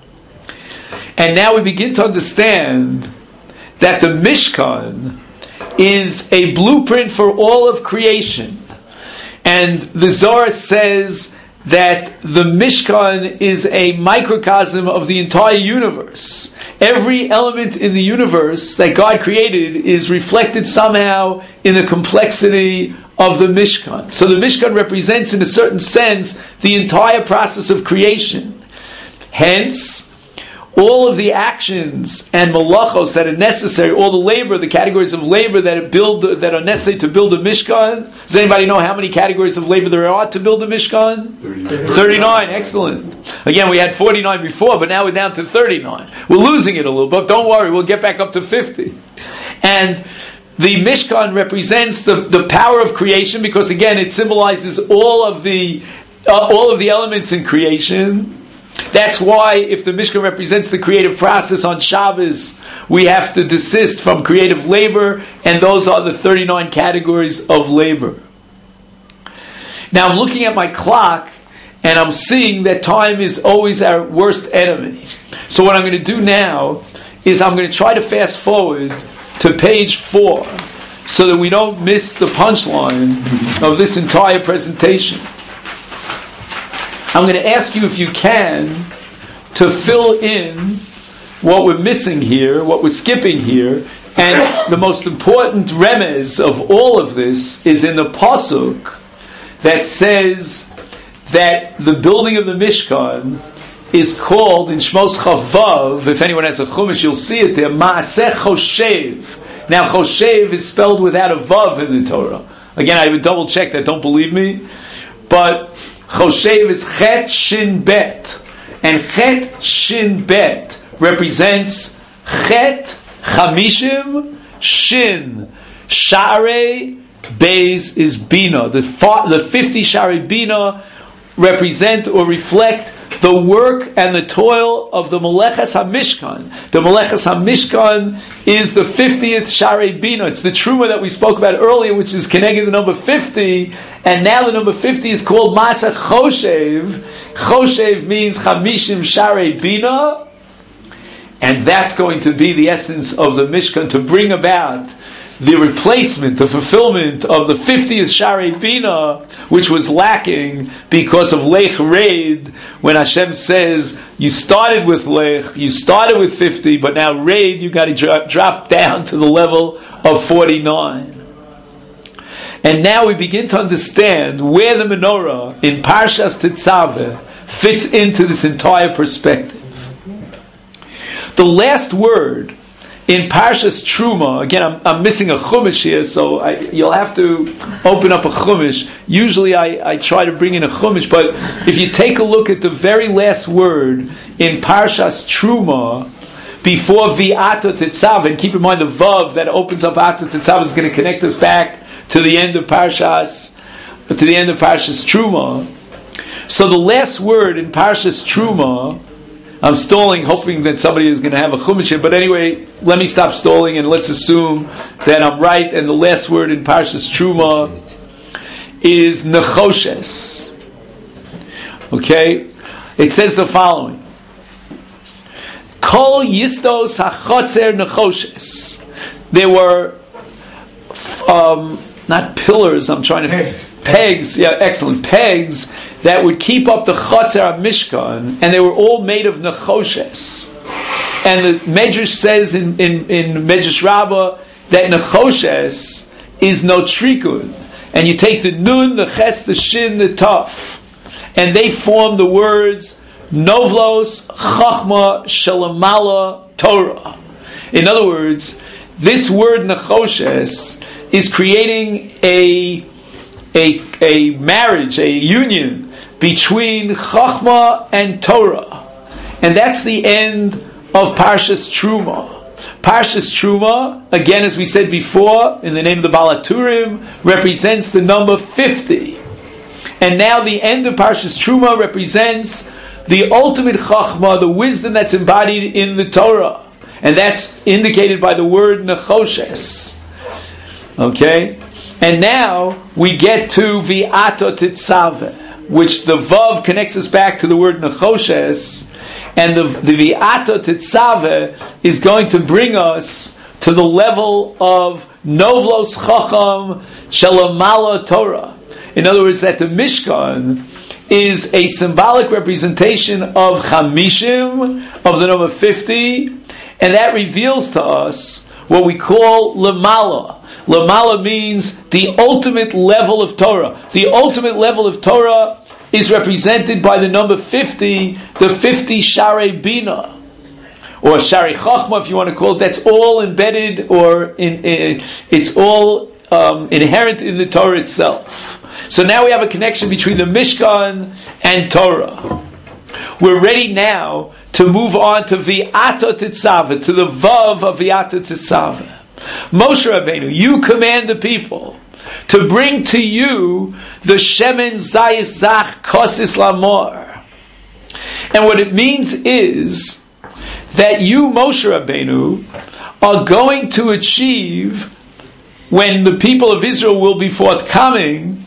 And now we begin to understand that the Mishkan is a blueprint for all of creation. And the Zohar says that the Mishkan is a microcosm of the entire universe. Every element in the universe that God created is reflected somehow in the complexity of the Mishkan. So the Mishkan represents, in a certain sense, the entire process of creation. Hence, all of the actions and malachos that are necessary, all the labor, the categories of labor that are build that are necessary to build a Mishkan. Does anybody know how many categories of labor there are to build a Mishkan? thirty-nine. thirty-nine, excellent. Again, we had forty-nine before, but now we're down to thirty-nine. We're losing it a little bit. Don't worry, we'll get back up to fifty. And the Mishkan represents the, the power of creation, because again, it symbolizes all of the uh, all of the elements in creation. That's why if the Mishkan represents the creative process on Shabbos, we have to desist from creative labor, and those are the thirty-nine categories of labor. Now I'm looking at my clock, and I'm seeing that time is always our worst enemy. So what I'm going to do now is I'm going to try to fast forward to page four, so that we don't miss the punchline of this entire presentation. I'm going to ask you, if you can, to fill in what we're missing here, what we're skipping here, and the most important remez of all of this is in the pasuk that says that the building of the Mishkan is called in Shmos Chavav. If anyone has a chumash, you'll see it there. Maaseh Choshev. Now, Choshev is spelled without a vav in the Torah. Again, I would double check that. Don't believe me, but Choshev is Chet Shin Bet, and Chet Shin Bet represents Chet Chamishim Shin Sharei Beis is Bina. The the fifty Sharei Bina represent or reflect the work and the toil of the Meleches HaMishkan. The Meleches HaMishkan is the fiftieth Sharei Bina. It's the Truma that we spoke about earlier, which is connected to the number fifty, And now the number fifty is called Masa Choshev. Choshev means Chamishim Sharei Bina. And that's going to be the essence of the Mishkan, to bring about the replacement, the fulfillment of the fiftieth Sharei Bina, which was lacking because of Lech Reid, when Hashem says, you started with Lech, you started with fifty, but now Reid, you got to drop, drop down to the level of forty-nine. And now we begin to understand where the menorah in Parshas Tetzaveh fits into this entire perspective. The last word in Parshas Truma, again, I'm, I'm missing a chumash here, so I, you'll have to open up a chumash. Usually I, I try to bring in a chumash, but if you take a look at the very last word in Parshas Truma, before V'ata Tetzaveh, and keep in mind the Vav that opens up Ata Tetzaveh is going to connect us back to the end of Parshas, to the end of Parshas Truma. So the last word in Parshas Truma, I'm stalling, hoping that somebody is going to have a chumash here. But anyway, let me stop stalling and let's assume that I'm right. And the last word in Parshas Truma is nechoshes. Okay, it says the following: Kol yistos hachotzer nechoshes. There were um, not pillars. I'm trying to pegs. pegs. Yeah, excellent pegs that would keep up the Chotzer Mishkan, and they were all made of Nechoshes. And the Medrash says in, in, in Medrash Rabbah that Nechoshes is no trikun. And you take the Nun, the Ches, the Shin, the Taf, and they form the words Novlos, Chachma, Shalamala, Torah. In other words, this word Nechoshes is creating a, a, a marriage, a union between Chachma and Torah. And that's the end of Parshas Truma. Parshas Truma, again as we said before, in the name of the Balaturim, represents the number fifty. And now the end of Parshas Truma represents the ultimate Chachma, the wisdom that's embodied in the Torah. And that's indicated by the word Nechoshes. Okay? And now we get to V'ata Tetzaveh, which the Vav connects us back to the word Nechoshes, and the, the V'ata Tetzaveh is going to bring us to the level of Novlos Chacham Shalamala Torah. In other words, that the Mishkan is a symbolic representation of Chamishim, of the number fifty, and that reveals to us what we call Lamala. Lamala means the ultimate level of Torah. The ultimate level of Torah is represented by the number fifty, the fifty Sharei Bina, or Sharei Chachma, if you want to call it. That's all embedded, or in, in, it's all um, inherent in the Torah itself. So now we have a connection between the Mishkan and Torah. We're ready now to move on to V'ata Tetzaveh, to the Vav of V'ata Tetzaveh. Moshe Rabbeinu, you command the people to bring to you the Shemen Zayis Zach Kosis Lamor. And what it means is that you, Moshe Rabbeinu, are going to achieve, when the people of Israel will be forthcoming,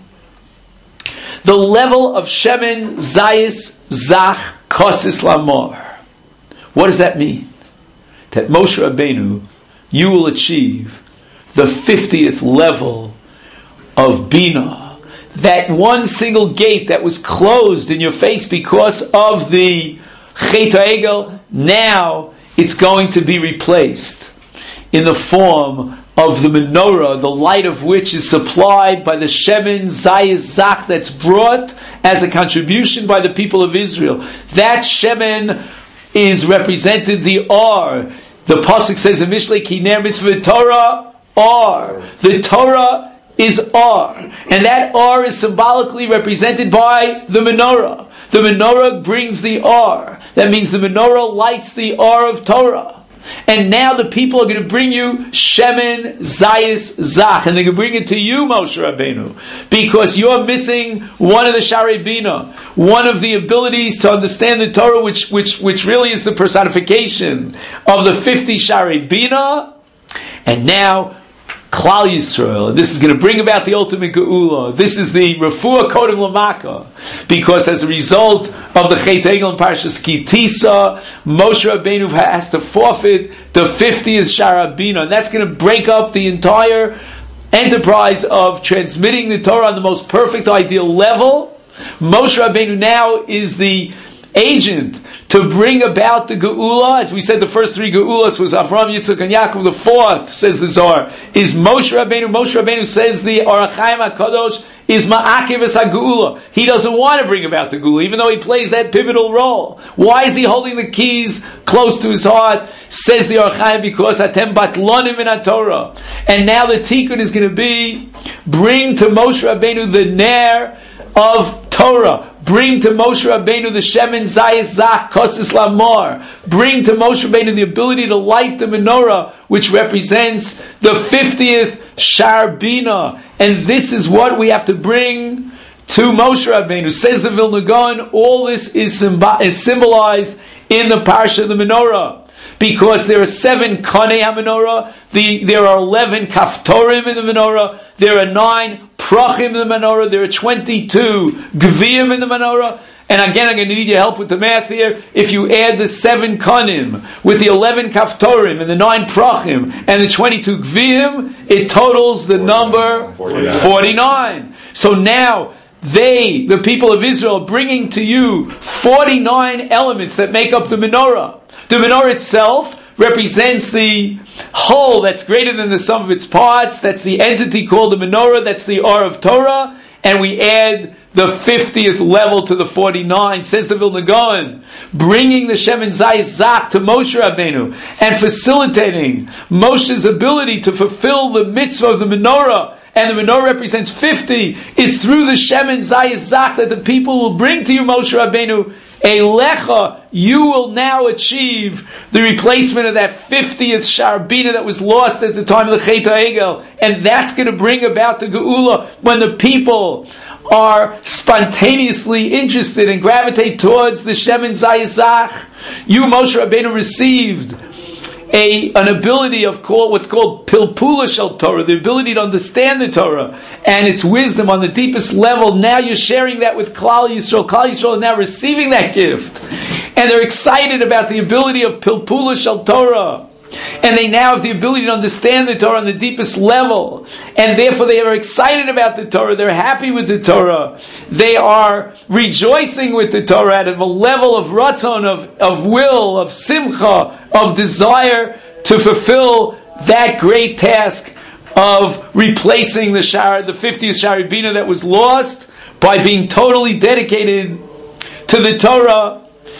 the level of Shemen Zayis Zach Kosis Lamor. What does that mean? That Moshe Rabbeinu, you will achieve the fiftieth level of Bina. That one single gate that was closed in your face because of the Chet HaEgel, now it's going to be replaced in the form of the menorah, the light of which is supplied by the Shemen Zayis Zach that's brought as a contribution by the people of Israel. That Shemen is represented the Or. The Pasuk says in Mishlei Ki Ner Mitzvah Torah, Or. The Torah is Or. And that Or is symbolically represented by the menorah. The menorah brings the Or. That means the menorah lights the Or of Torah. And now the people are going to bring you Shemen Zayis Zach, and they're going to bring it to you, Moshe Rabbeinu, because you're missing one of the Sharei Bina, one of the abilities to understand the Torah, which which which really is the personification of the fifty Sharei Bina. And now Klal Yisrael. This is going to bring about the ultimate Geula. This is the Refuah Kodem Lamaka, because as a result of the Chet Egel and Parshas Ki Tisa, Moshe Rabbeinu has to forfeit the fiftieth Shara Bina, and that's going to break up the entire enterprise of transmitting the Torah on the most perfect, ideal level. Moshe Rabbeinu now is the agent to bring about the Geula. As we said, the first three Geulas was Avraham, Yitzchak, and Yaakov. The fourth, says the Zohar, is Moshe Rabbeinu. Moshe Rabbeinu, says the Orach Chaim HaKadosh, is Ma'akev es HaGeula. He doesn't want to bring about the Geula, even though he plays that pivotal role. Why is he holding the keys close to his heart? Says the Orach Chaim, because Atem Batlonim in HaTorah. And now the tikkun is going to be, bring to Moshe Rabbeinu the Ner of Torah. Bring to Moshe Rabbeinu the Shemen Zayis Zach Kosis Lamor. Bring to Moshe Rabbeinu the ability to light the menorah, which represents the fiftieth Shar Bina. And this is what we have to bring to Moshe Rabbeinu. Says the Vilna Gaon, all this is, symb- is symbolized in the Parsha of the menorah. Because there are seven Kanei HaMenorah, the, there are eleven Kaftorim in the menorah, there are nine Prachim in the menorah, there are twenty-two Gviyim in the menorah, and again I'm going to need your help with the math here. If you add the seven Kanim with the eleven Kaftorim and the nine Prachim and the twenty-two Gviyim, it totals the number forty-nine. forty-nine. So now, they, the people of Israel, are bringing to you forty-nine elements that make up the menorah. The menorah itself represents the whole that's greater than the sum of its parts. That's the entity called the menorah. That's the Or of Torah. And we add the fiftieth level to the forty-nine. Says the Vilna Gaon, bringing the Shemen Zayis Zach to Moshe Rabbeinu and facilitating Moshe's ability to fulfill the mitzvah of the menorah. And the menorah represents fifty, is through the Shemen Zayis Zach that the people will bring to you, Moshe Rabbeinu, Elecha, you will now achieve the replacement of that fiftieth Shar Bina that was lost at the time of the Chet HaEgel. And that's going to bring about the Geula when the people are spontaneously interested and gravitate towards the Shemen Zayis Zach. You, Moshe Rabbeinu, received A, an ability of call, what's called Pilpula Shel Torah, the ability to understand the Torah and its wisdom on the deepest level. Now you're sharing that with Klal Yisrael. Klal Yisrael are now receiving that gift. And they're excited about the ability of Pilpula Shel Torah. And they now have the ability to understand the Torah on the deepest level. And therefore they are excited about the Torah. They're happy with the Torah. They are rejoicing with the Torah at a level of ratzon, of, of will, of simcha, of desire to fulfill that great task of replacing the Shar, the fiftieth Shari Bina that was lost, by being totally dedicated to the Torah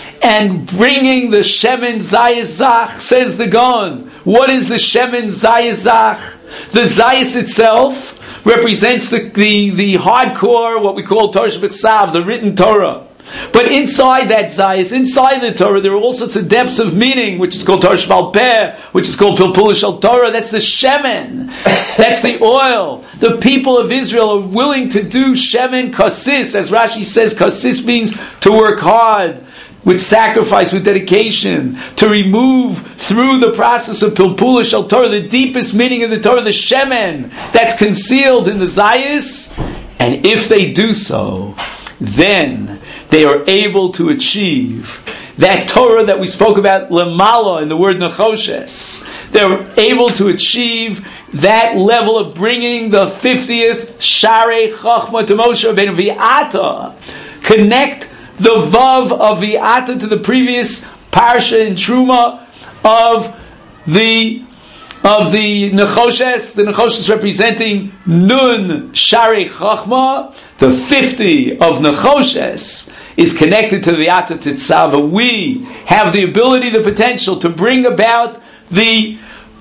and bringing the Shemen Zayis Zach. Says the Gaon, what is the Shemen Zayis Zach? The Zayis itself represents the, the, the hardcore, what we call Torah Shebechsav, the written Torah. But inside that Zayis, inside the Torah, there are all sorts of depths of meaning, which is called Torah Shebal Peh, which is called Pilpula Shel Torah. That's the Shemen. That's the oil. The people of Israel are willing to do Shemen Kasis. As Rashi says, Kasis means to work hard, with sacrifice, with dedication, to remove through the process of Pilpula Shel Torah the deepest meaning of the Torah, the Shemen, that's concealed in the Zayis. And if they do so, then they are able to achieve that Torah that we spoke about, Lemala, in the word Nechoshes. They're able to achieve that level of bringing the fiftieth Sharei Chachma to Moshe Rabbeinu V'ata. Connect the Vav of V'ata to the previous Parsha in Truma of the of the Nechoshes, the Nechoshes representing Nun Sharei Chachma. The fifty of Nechoshes is connected to the V'ata Tetzava. We have the ability, the potential to bring about the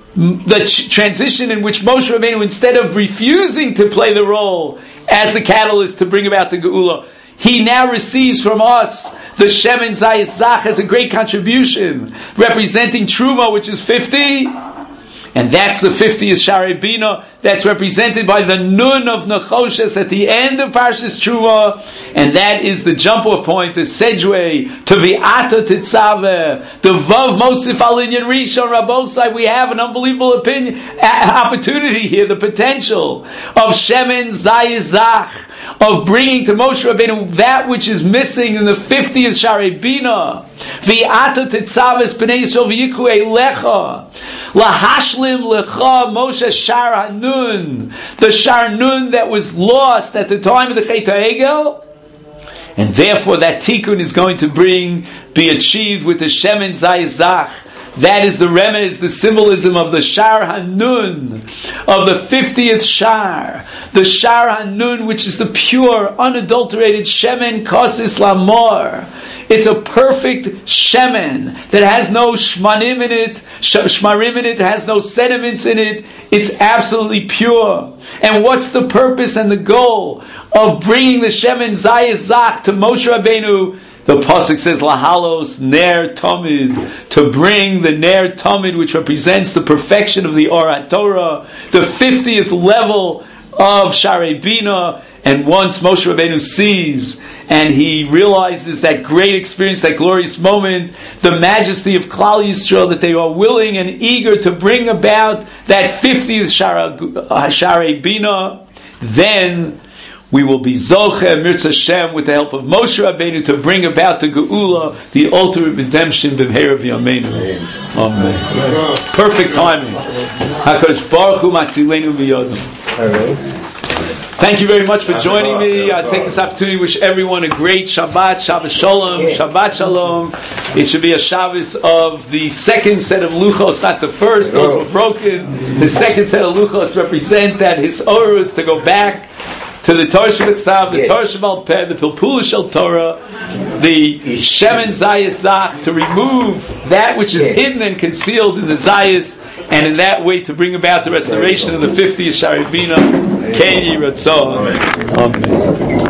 the transition in which Moshe Rabbeinu, instead of refusing to play the role as the catalyst to bring about the Geula, he now receives from us the Shemen Zayis Zach as a great contribution, representing Truma, which is fifty, And that's the fiftieth Sharei Bina. That's represented by the Nun of Nechoshes at the end of Parshas Truma. And that is the jump-off point, the Sedgeway, to V'ata Titzaveh, the Vav Mosif Al Inyan Rishon Rabosai. We have an unbelievable opinion, opportunity here, the potential of Shemen Zayizach, of bringing to Moshe Rabbeinu that which is missing in the fiftieth Sharei Bina. V'ata Tetzaves B'nei Yisrael v'yikhu eilecha lahashlim lecha Moshe Shar Hanun, the Shar Nun that was lost at the time of the Chet HaEgel, and therefore that tikkun is going to bring be achieved with the Shemen Zayizach. That is the remez, the symbolism of the Shar Hanun, of the fiftieth Shar. The Shar Hanun, which is the pure, unadulterated Shemen Kosis Lamor. It's a perfect Shemen that has no shmanim in it, shmarim in it, has no sediments in it. It's absolutely pure. And what's the purpose and the goal of bringing the Shemen Zayizach to Moshe Rabbeinu? The pasuk says, "Lahalos ner tamid," to bring the ner tamid, which represents the perfection of the Orat Torah, the fiftieth level of Sharei Bina. And once Moshe Rabbeinu sees and he realizes that great experience, that glorious moment, the majesty of Klal Yisrael, that they are willing and eager to bring about that fiftieth Sharei Bina, then we will be Zoche, Mirza Shem, with the help of Moshe Rabbeinu, to bring about the Geula, the ultimate redemption, B'mheira v'yameinu. Amen. Perfect timing. HaKadosh Baruch Hu matzilenu miyodam. Thank you very much for joining me. I take this opportunity to wish everyone a great Shabbat, Shabbat Shalom, Shabbat Shalom. It should be a Shabbos of the second set of Luchos, not the first. Those were broken. The second set of Luchos represent that his Orus to go back to the Torah Shabbat, the Torah Shabbat Peh, the Pilpula Shel Torah, the Shemen Zayizach, to remove that which is hidden and concealed in the Zayis, and in that way to bring about the restoration of the fiftieth Sharei Bina. Kei Yiratzon. Amen.